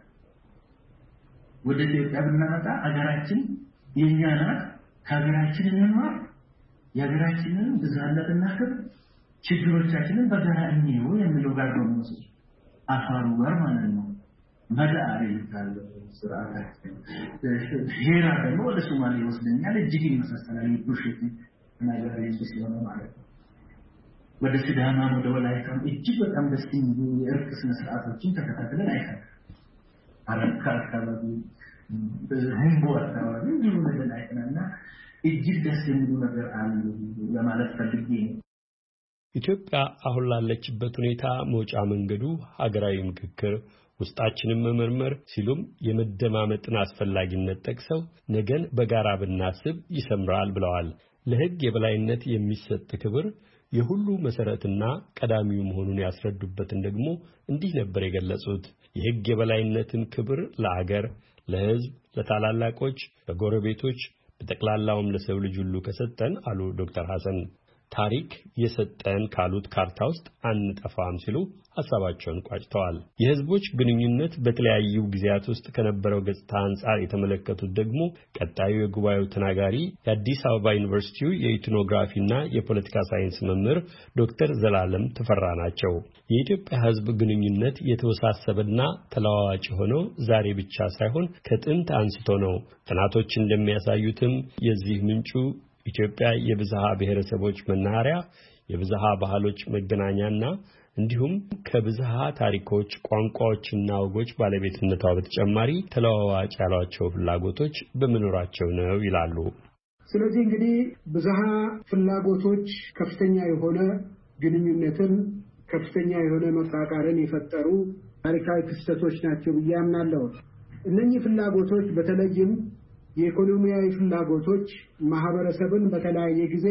ወደ ኢትዮጵያ ብናመጣ አገራችን የኛ ናት። ከሀገራችን እንማር፣ የሀገራችንን ብዝሃነትና ክብር ችግሮቻችንን በጋራ እንየው የሚለው ጋር ነው የሚወስድ አፋሩ ጋር ማለት ነው። መዳሪ ይላል ስርዓታችን። ሄራ ደግሞ ወደ ሶማሌ ይወስደኛል። እጅግ ይመሳሰላል የዱሽት ነገር ሲሆን ማለት ነው። ወደ ሲዳማ ወደ ወላይታ እጅግ በጣም ደስ የሚሉ የእርቅ ስነ ስርዓቶችን ተከታትለን አይተናል። አረካ አካባቢ ሁምቦ አካባቢ እንዲሁ ነገር አይተናልና እጅግ ደስ የሚሉ ነገር አሉ ለማለት ፈልጌ ነው። ኢትዮጵያ አሁን ላለችበት ሁኔታ መውጫ መንገዱ ሀገራዊ ምክክር፣ ውስጣችንን መመርመር ሲሉም የመደማመጥን አስፈላጊነት ጠቅሰው ነገን በጋራ ብናስብ ይሰምራል ብለዋል። ለሕግ የበላይነት የሚሰጥ ክብር የሁሉ መሰረትና ቀዳሚው መሆኑን ያስረዱበትን ደግሞ እንዲህ ነበር የገለጹት። የሕግ የበላይነትን ክብር ለአገር፣ ለሕዝብ፣ ለታላላቆች፣ ለጎረቤቶች በጠቅላላውም ለሰው ልጅ ሁሉ ከሰጠን አሉ ዶክተር ሐሰን ታሪክ የሰጠን ካሉት ካርታ ውስጥ አንጠፋም ሲሉ ሐሳባቸውን ቋጭተዋል። የህዝቦች ግንኙነት በተለያዩ ጊዜያት ውስጥ ከነበረው ገጽታ አንጻር የተመለከቱት ደግሞ ቀጣዩ የጉባኤው ተናጋሪ የአዲስ አበባ ዩኒቨርሲቲው የኢትኖግራፊና የፖለቲካ ሳይንስ መምህር ዶክተር ዘላለም ተፈራ ናቸው። የኢትዮጵያ ህዝብ ግንኙነት የተወሳሰበና ተለዋዋጭ ሆነው ዛሬ ብቻ ሳይሆን ከጥንት አንስቶ ነው። ጥናቶች እንደሚያሳዩትም የዚህ ምንጩ ኢትዮጵያ የብዝሃ ብሔረሰቦች መናኸሪያ፣ የብዝሃ ባህሎች መገናኛና እንዲሁም ከብዝሃ ታሪኮች፣ ቋንቋዎችና ወጎች ባለቤትነቷ በተጨማሪ ተለዋዋጭ ያሏቸው ፍላጎቶች በመኖራቸው ነው ይላሉ። ስለዚህ እንግዲህ ብዝሃ ፍላጎቶች ከፍተኛ የሆነ ግንኙነትን፣ ከፍተኛ የሆነ መፋቀርን የፈጠሩ ታሪካዊ ክስተቶች ናቸው ብዬ አምናለሁ። እነኚህ ፍላጎቶች በተለይም የኢኮኖሚያዊ ፍላጎቶች ማህበረሰብን በተለያየ ጊዜ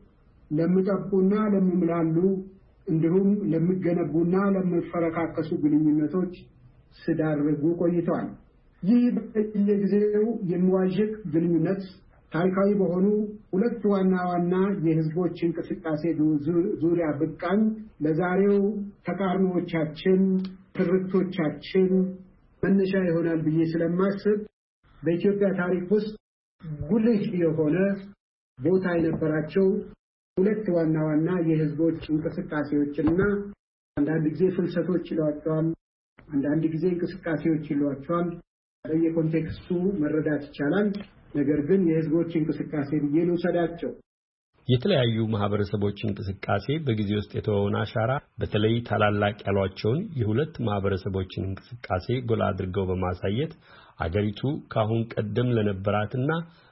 ለሚጠቡና ለሚምላሉ እንዲሁም ለሚገነቡና ለሚፈረካከሱ ግንኙነቶች ሲዳርጉ ቆይተዋል። ይህ በየጊዜው የሚዋዥቅ ግንኙነት ታሪካዊ በሆኑ ሁለት ዋና ዋና የህዝቦች እንቅስቃሴ ዙሪያ ብቃን ለዛሬው ተቃርኖዎቻችን፣ ትርክቶቻችን መነሻ ይሆናል ብዬ ስለማስብ በኢትዮጵያ ታሪክ ውስጥ ጉልህ የሆነ ቦታ የነበራቸው ሁለት ዋና ዋና የህዝቦች እንቅስቃሴዎችና አንዳንድ ጊዜ ፍልሰቶች ይሏቸዋል፣ አንዳንድ ጊዜ እንቅስቃሴዎች ይሏቸዋል። በየኮንቴክስቱ መረዳት ይቻላል። ነገር ግን የህዝቦች እንቅስቃሴ ብዬ ልውሰዳቸው። የተለያዩ ማህበረሰቦች እንቅስቃሴ በጊዜ ውስጥ የተወውን አሻራ በተለይ ታላላቅ ያሏቸውን የሁለት ማህበረሰቦችን እንቅስቃሴ ጎላ አድርገው በማሳየት አገሪቱ ካሁን ቀደም ለነበራትና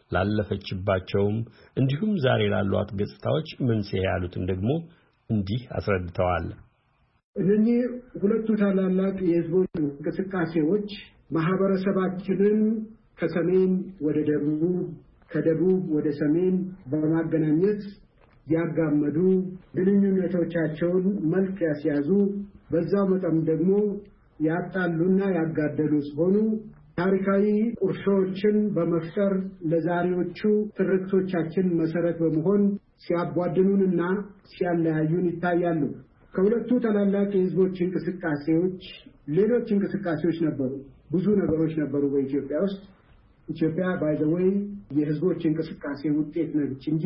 ላለፈችባቸውም እንዲሁም ዛሬ ላሏት ገጽታዎች መንስኤ ያሉትን ደግሞ እንዲህ አስረድተዋል። እነዚህ ሁለቱ ታላላቅ የህዝቦች እንቅስቃሴዎች ማህበረሰባችንን ከሰሜን ወደ ደቡብ ከደቡብ ወደ ሰሜን በማገናኘት ያጋመዱ ግንኙነቶቻቸውን መልክ ያስያዙ በዛው መጠን ደግሞ ያጣሉና ያጋደሉ ሲሆኑ ታሪካዊ ቁርሾችን በመፍጠር ለዛሬዎቹ ትርክቶቻችን መሰረት በመሆን ሲያቧድኑንና ሲያለያዩን ይታያሉ። ከሁለቱ ታላላቅ የህዝቦች እንቅስቃሴዎች ሌሎች እንቅስቃሴዎች ነበሩ። ብዙ ነገሮች ነበሩ በኢትዮጵያ ውስጥ። ኢትዮጵያ ባይ ዘ ዌይ የህዝቦች እንቅስቃሴ ውጤት ነች እንጂ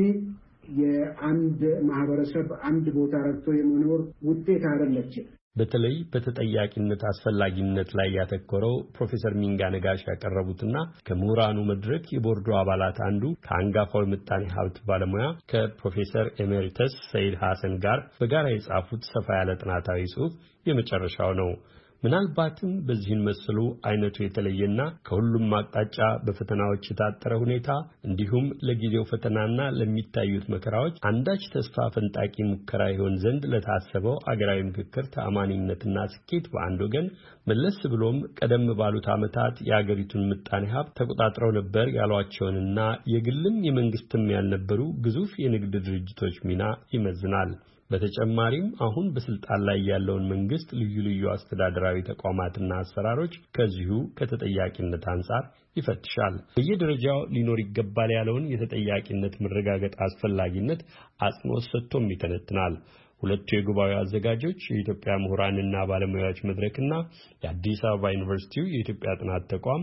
የአንድ ማህበረሰብ አንድ ቦታ ረግቶ የመኖር ውጤት አይደለችም። በተለይ በተጠያቂነት አስፈላጊነት ላይ ያተኮረው ፕሮፌሰር ሚንጋ ነጋሽ ያቀረቡትና ከምሁራኑ መድረክ የቦርዱ አባላት አንዱ ከአንጋፋው ምጣኔ ሀብት ባለሙያ ከፕሮፌሰር ኤሜሪተስ ሰይድ ሐሰን ጋር በጋራ የጻፉት ሰፋ ያለ ጥናታዊ ጽሑፍ የመጨረሻው ነው። ምናልባትም በዚህን መስሉ አይነቱ የተለየና ከሁሉም አቅጣጫ በፈተናዎች የታጠረ ሁኔታ እንዲሁም ለጊዜው ፈተናና ለሚታዩት መከራዎች አንዳች ተስፋ ፈንጣቂ ሙከራ ይሆን ዘንድ ለታሰበው አገራዊ ምክክር ተአማኒነትና ስኬት በአንድ ወገን መለስ ብሎም ቀደም ባሉት ዓመታት የአገሪቱን ምጣኔ ሀብት ተቆጣጥረው ነበር ያሏቸውንና የግልም የመንግስትም ያልነበሩ ግዙፍ የንግድ ድርጅቶች ሚና ይመዝናል። በተጨማሪም አሁን በስልጣን ላይ ያለውን መንግስት ልዩ ልዩ አስተዳደራዊ ተቋማትና አሰራሮች ከዚሁ ከተጠያቂነት አንጻር ይፈትሻል። በየደረጃው ሊኖር ይገባል ያለውን የተጠያቂነት መረጋገጥ አስፈላጊነት አጽንኦት ሰጥቶም ይተነትናል። ሁለቱ የጉባኤው አዘጋጆች የኢትዮጵያ ምሁራንና ባለሙያዎች መድረክና የአዲስ አበባ ዩኒቨርሲቲው የኢትዮጵያ ጥናት ተቋም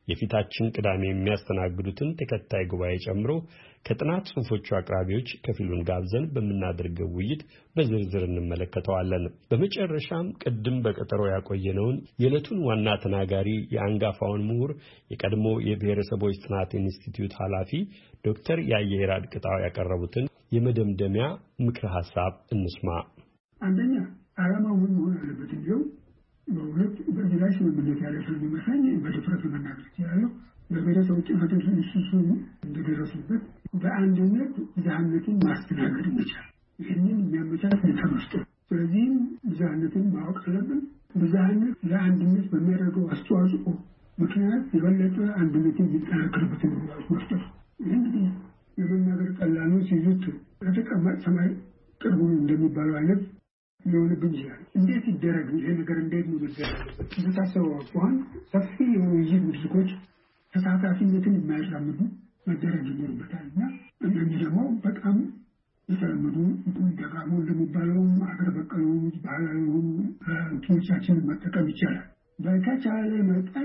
የፊታችን ቅዳሜ የሚያስተናግዱትን ተከታይ ጉባኤ ጨምሮ ከጥናት ጽሑፎቹ አቅራቢዎች ከፊሉን ጋብዘን በምናደርገው ውይይት በዝርዝር እንመለከተዋለን። በመጨረሻም ቅድም በቀጠሮ ያቆየነውን የዕለቱን ዋና ተናጋሪ የአንጋፋውን ምሁር የቀድሞ የብሔረሰቦች ጥናት ኢንስቲትዩት ኃላፊ ዶክተር ያየራድ ቅጣው ያቀረቡትን የመደምደሚያ ምክረ ሐሳብ እንስማ። አንደኛ ዓላማው ምን መሆን አለበት እንዲው በሁለት በዚህ ላይ ስምምነት ያለ ሰው የሚመስለኝ በድፍረት መናገር ይችላል። በብሔረሰቦች ጥናት ኢንስቲትዩት እንደደረሱበት በአንድነት ብዝሃነትን ማስተናገድ ይቻላል። ይህንን የሚያመቻች ሁኔታ መስጠት። ስለዚህም ብዝሃነትን ማወቅ አለብን። ብዝሃነት ለአንድነት በሚያደርገው አስተዋጽኦ ምክንያት የበለጠ አንድነትን የሚጠናከርበትን ሁኔታዎች መፍጠር። ይህን የመናገር ቀላሉ ሲይዙት ለተቀማጭ ሰማይ ቅርቡ እንደሚባለው አይነት ሊሆንብን ይችላል። እንዴት ይደረግ ይሄ ነገር እንዴት ነው መደረግ? እንደታሰበው አሁን ሰፊ የሆኑ ውይይት መድረኮች ተሳታፊነትን የማያራምዱ መደረግ ይኖርበታል እና እነዚህ ደግሞ በጣም የተለመዱ ደጋሞ እንደሚባለው አገር በቀሉ ባህላዊ የሆኑ እንትኖቻችንን መጠቀም ይቻላል። በተቻለ መጠን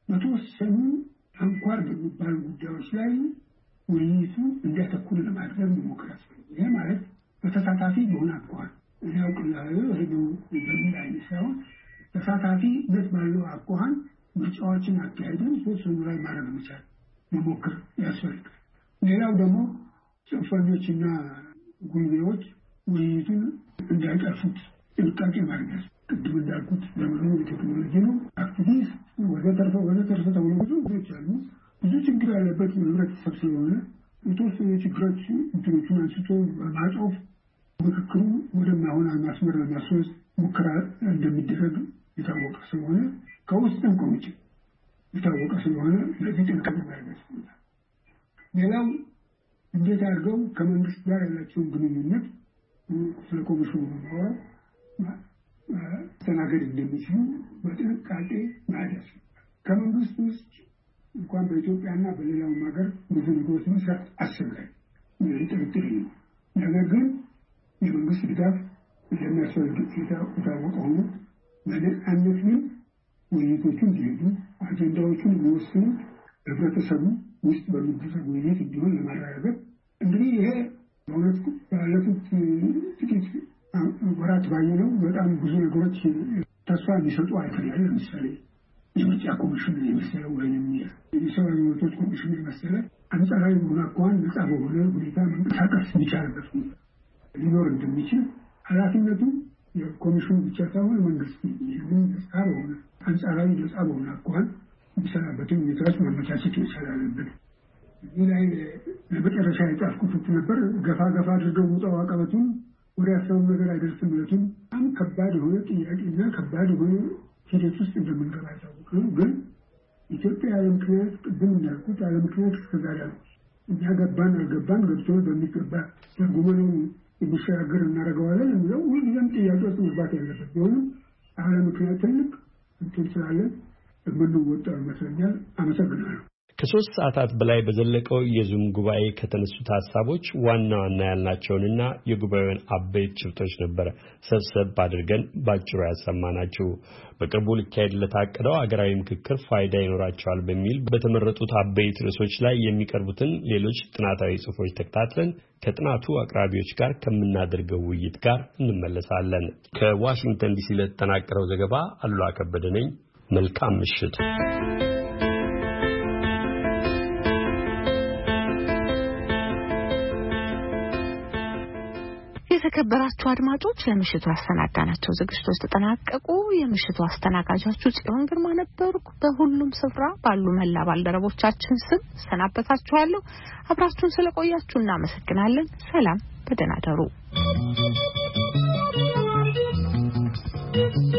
በተወሰኑ አንኳር በሚባሉ ጉዳዮች ላይ ውይይቱ እንዲያተኩር ለማድረግ መሞከር ያስፈልጋል። ይህ ማለት በተሳታፊ የሆነ አኳኋን እኔ አውቅልሃለሁ ሄዶ በሚል አይነት ሳይሆን ተሳታፊነት ባለው አኳኋን ምርጫዎችን አካሄደን ሶስቱም ላይ ማድረግ መቻል መሞከር ያስፈልጋል። ሌላው ደግሞ ጽንፈኞችና ጉልቤዎች ውይይቱን እንዳይጠፉት ጥንቃቄ ማድረግ ቅድም እንዳልኩት ዘመኑ የቴክኖሎጂ ነው። አክቲቪስት ወዘተርፈ ተብሎ ብዙ ጉዳዮች አሉ። ብዙ ችግር ያለበት ህብረተሰብ ስለሆነ የተወሰኑ ችግሮች እንትኖቹን አንስቶ በማጽፍ ምክክሩ ወደማይሆን ማስመር ለማስወስ ሙከራ እንደሚደረግ የታወቀ ስለሆነ ከውስጥም ከውጭ የታወቀ ስለሆነ ለዚህ ጥንቃቄ ማድረግ ያስፈልጋል። ሌላው እንዴት አድርገው ከመንግስት ጋር ያላቸውን ግንኙነት ስለ ኮሚሽኑ ማስተናገድ እንደሚችሉ በጥንቃቄ ማየት ያስፈልጋል። ከመንግስት ውስጥ እንኳን በኢትዮጵያና በሌላውም ሀገር ብዙ ነገሮች መስራት አስፈላጊ ጥርጥር ነው። ነገር ግን የመንግስት ድጋፍ እንደሚያስፈልግ የታወቀ ሆኖ በነፃነት ግን ውይይቶቹ እንዲሄዱ አጀንዳዎቹን የሚወስኑ ህብረተሰቡ ውስጥ በሚደረግ ውይይት እንዲሆን ለማረጋገጥ እንግዲህ ይሄ በእውነት ባለፉት ጥቂት ወራት ባየነው በጣም ብዙ ነገሮች ተስፋ የሚሰጡ አይተናል። ለምሳሌ የምርጫ ኮሚሽን የመሰለ ወይም የሰብአዊ መብቶች ኮሚሽን የመሰለ አንጻራዊ በሆነ አኳኋን ነፃ በሆነ ሁኔታ መንቀሳቀስ የሚቻልበት ሊኖር እንደሚችል ኃላፊነቱ የኮሚሽኑ ብቻ ሳይሆን መንግስት ይህንን ነፃ በሆነ አንጻራዊ ነፃ በሆነ አኳኋን የሚሰራበትን ሁኔታዎች ማመቻቸት ይቻላል። እዚህ ላይ ለመጨረሻ የጻፍኩት ነበር። ገፋ አድርገው ውጣው አቀበቱን ወደ ያሰቡ ነገር አይደርስም ማለቱን በጣም ከባድ የሆነ ጥያቄና ከባድ የሆነ ሂደት ውስጥ እንደምንገባ ያሳውቃል። ግን ኢትዮጵያ ያለ ምክንያት ቅድም እንዳልኩት ያለ ምክንያት እስከዛሬ እኛ ገባን አልገባን ገብቶ በሚገባ ተርጉመን የሚሸጋገር እናደርገዋለን የሚለው ሁልጊዜም ጥያቄ ውስጥ መግባት ያለበት ቢሆንም ያለ ምክንያት ትልቅ እንትን ስላለን የምንወጣው ይመስለኛል። አመሰግናለሁ። ከ3 ሰዓታት በላይ በዘለቀው የዙም ጉባኤ ከተነሱት ሀሳቦች ዋና ያልናቸውንና የጉባኤውን አበይት ጭብጦች ነበር ሰብሰብ አድርገን ባጭሩ ያሰማናችሁ። በቅርቡ ሊካሄድ ለታቀደው አገራዊ ምክክር ፋይዳ ይኖራቸዋል በሚል በተመረጡት አበይት ርዕሶች ላይ የሚቀርቡትን ሌሎች ጥናታዊ ጽሑፎች ተከታትለን ከጥናቱ አቅራቢዎች ጋር ከምናደርገው ውይይት ጋር እንመለሳለን። ከዋሽንግተን ዲሲ ለተጠናቀረው ዘገባ አሉላ ከበደ ነኝ። መልካም ምሽት። የተከበራችሁ አድማጮች ለምሽቱ ያሰናዳናቸው ዝግጅቶች ተጠናቀቁ። የምሽቱ አስተናጋጃችሁ ጽዮን ግርማ ነበርኩ። በሁሉም ስፍራ ባሉ መላ ባልደረቦቻችን ስም ሰናበታችኋለሁ። አብራችሁን ስለቆያችሁ እናመሰግናለን። ሰላም፣ በደህና ደሩ።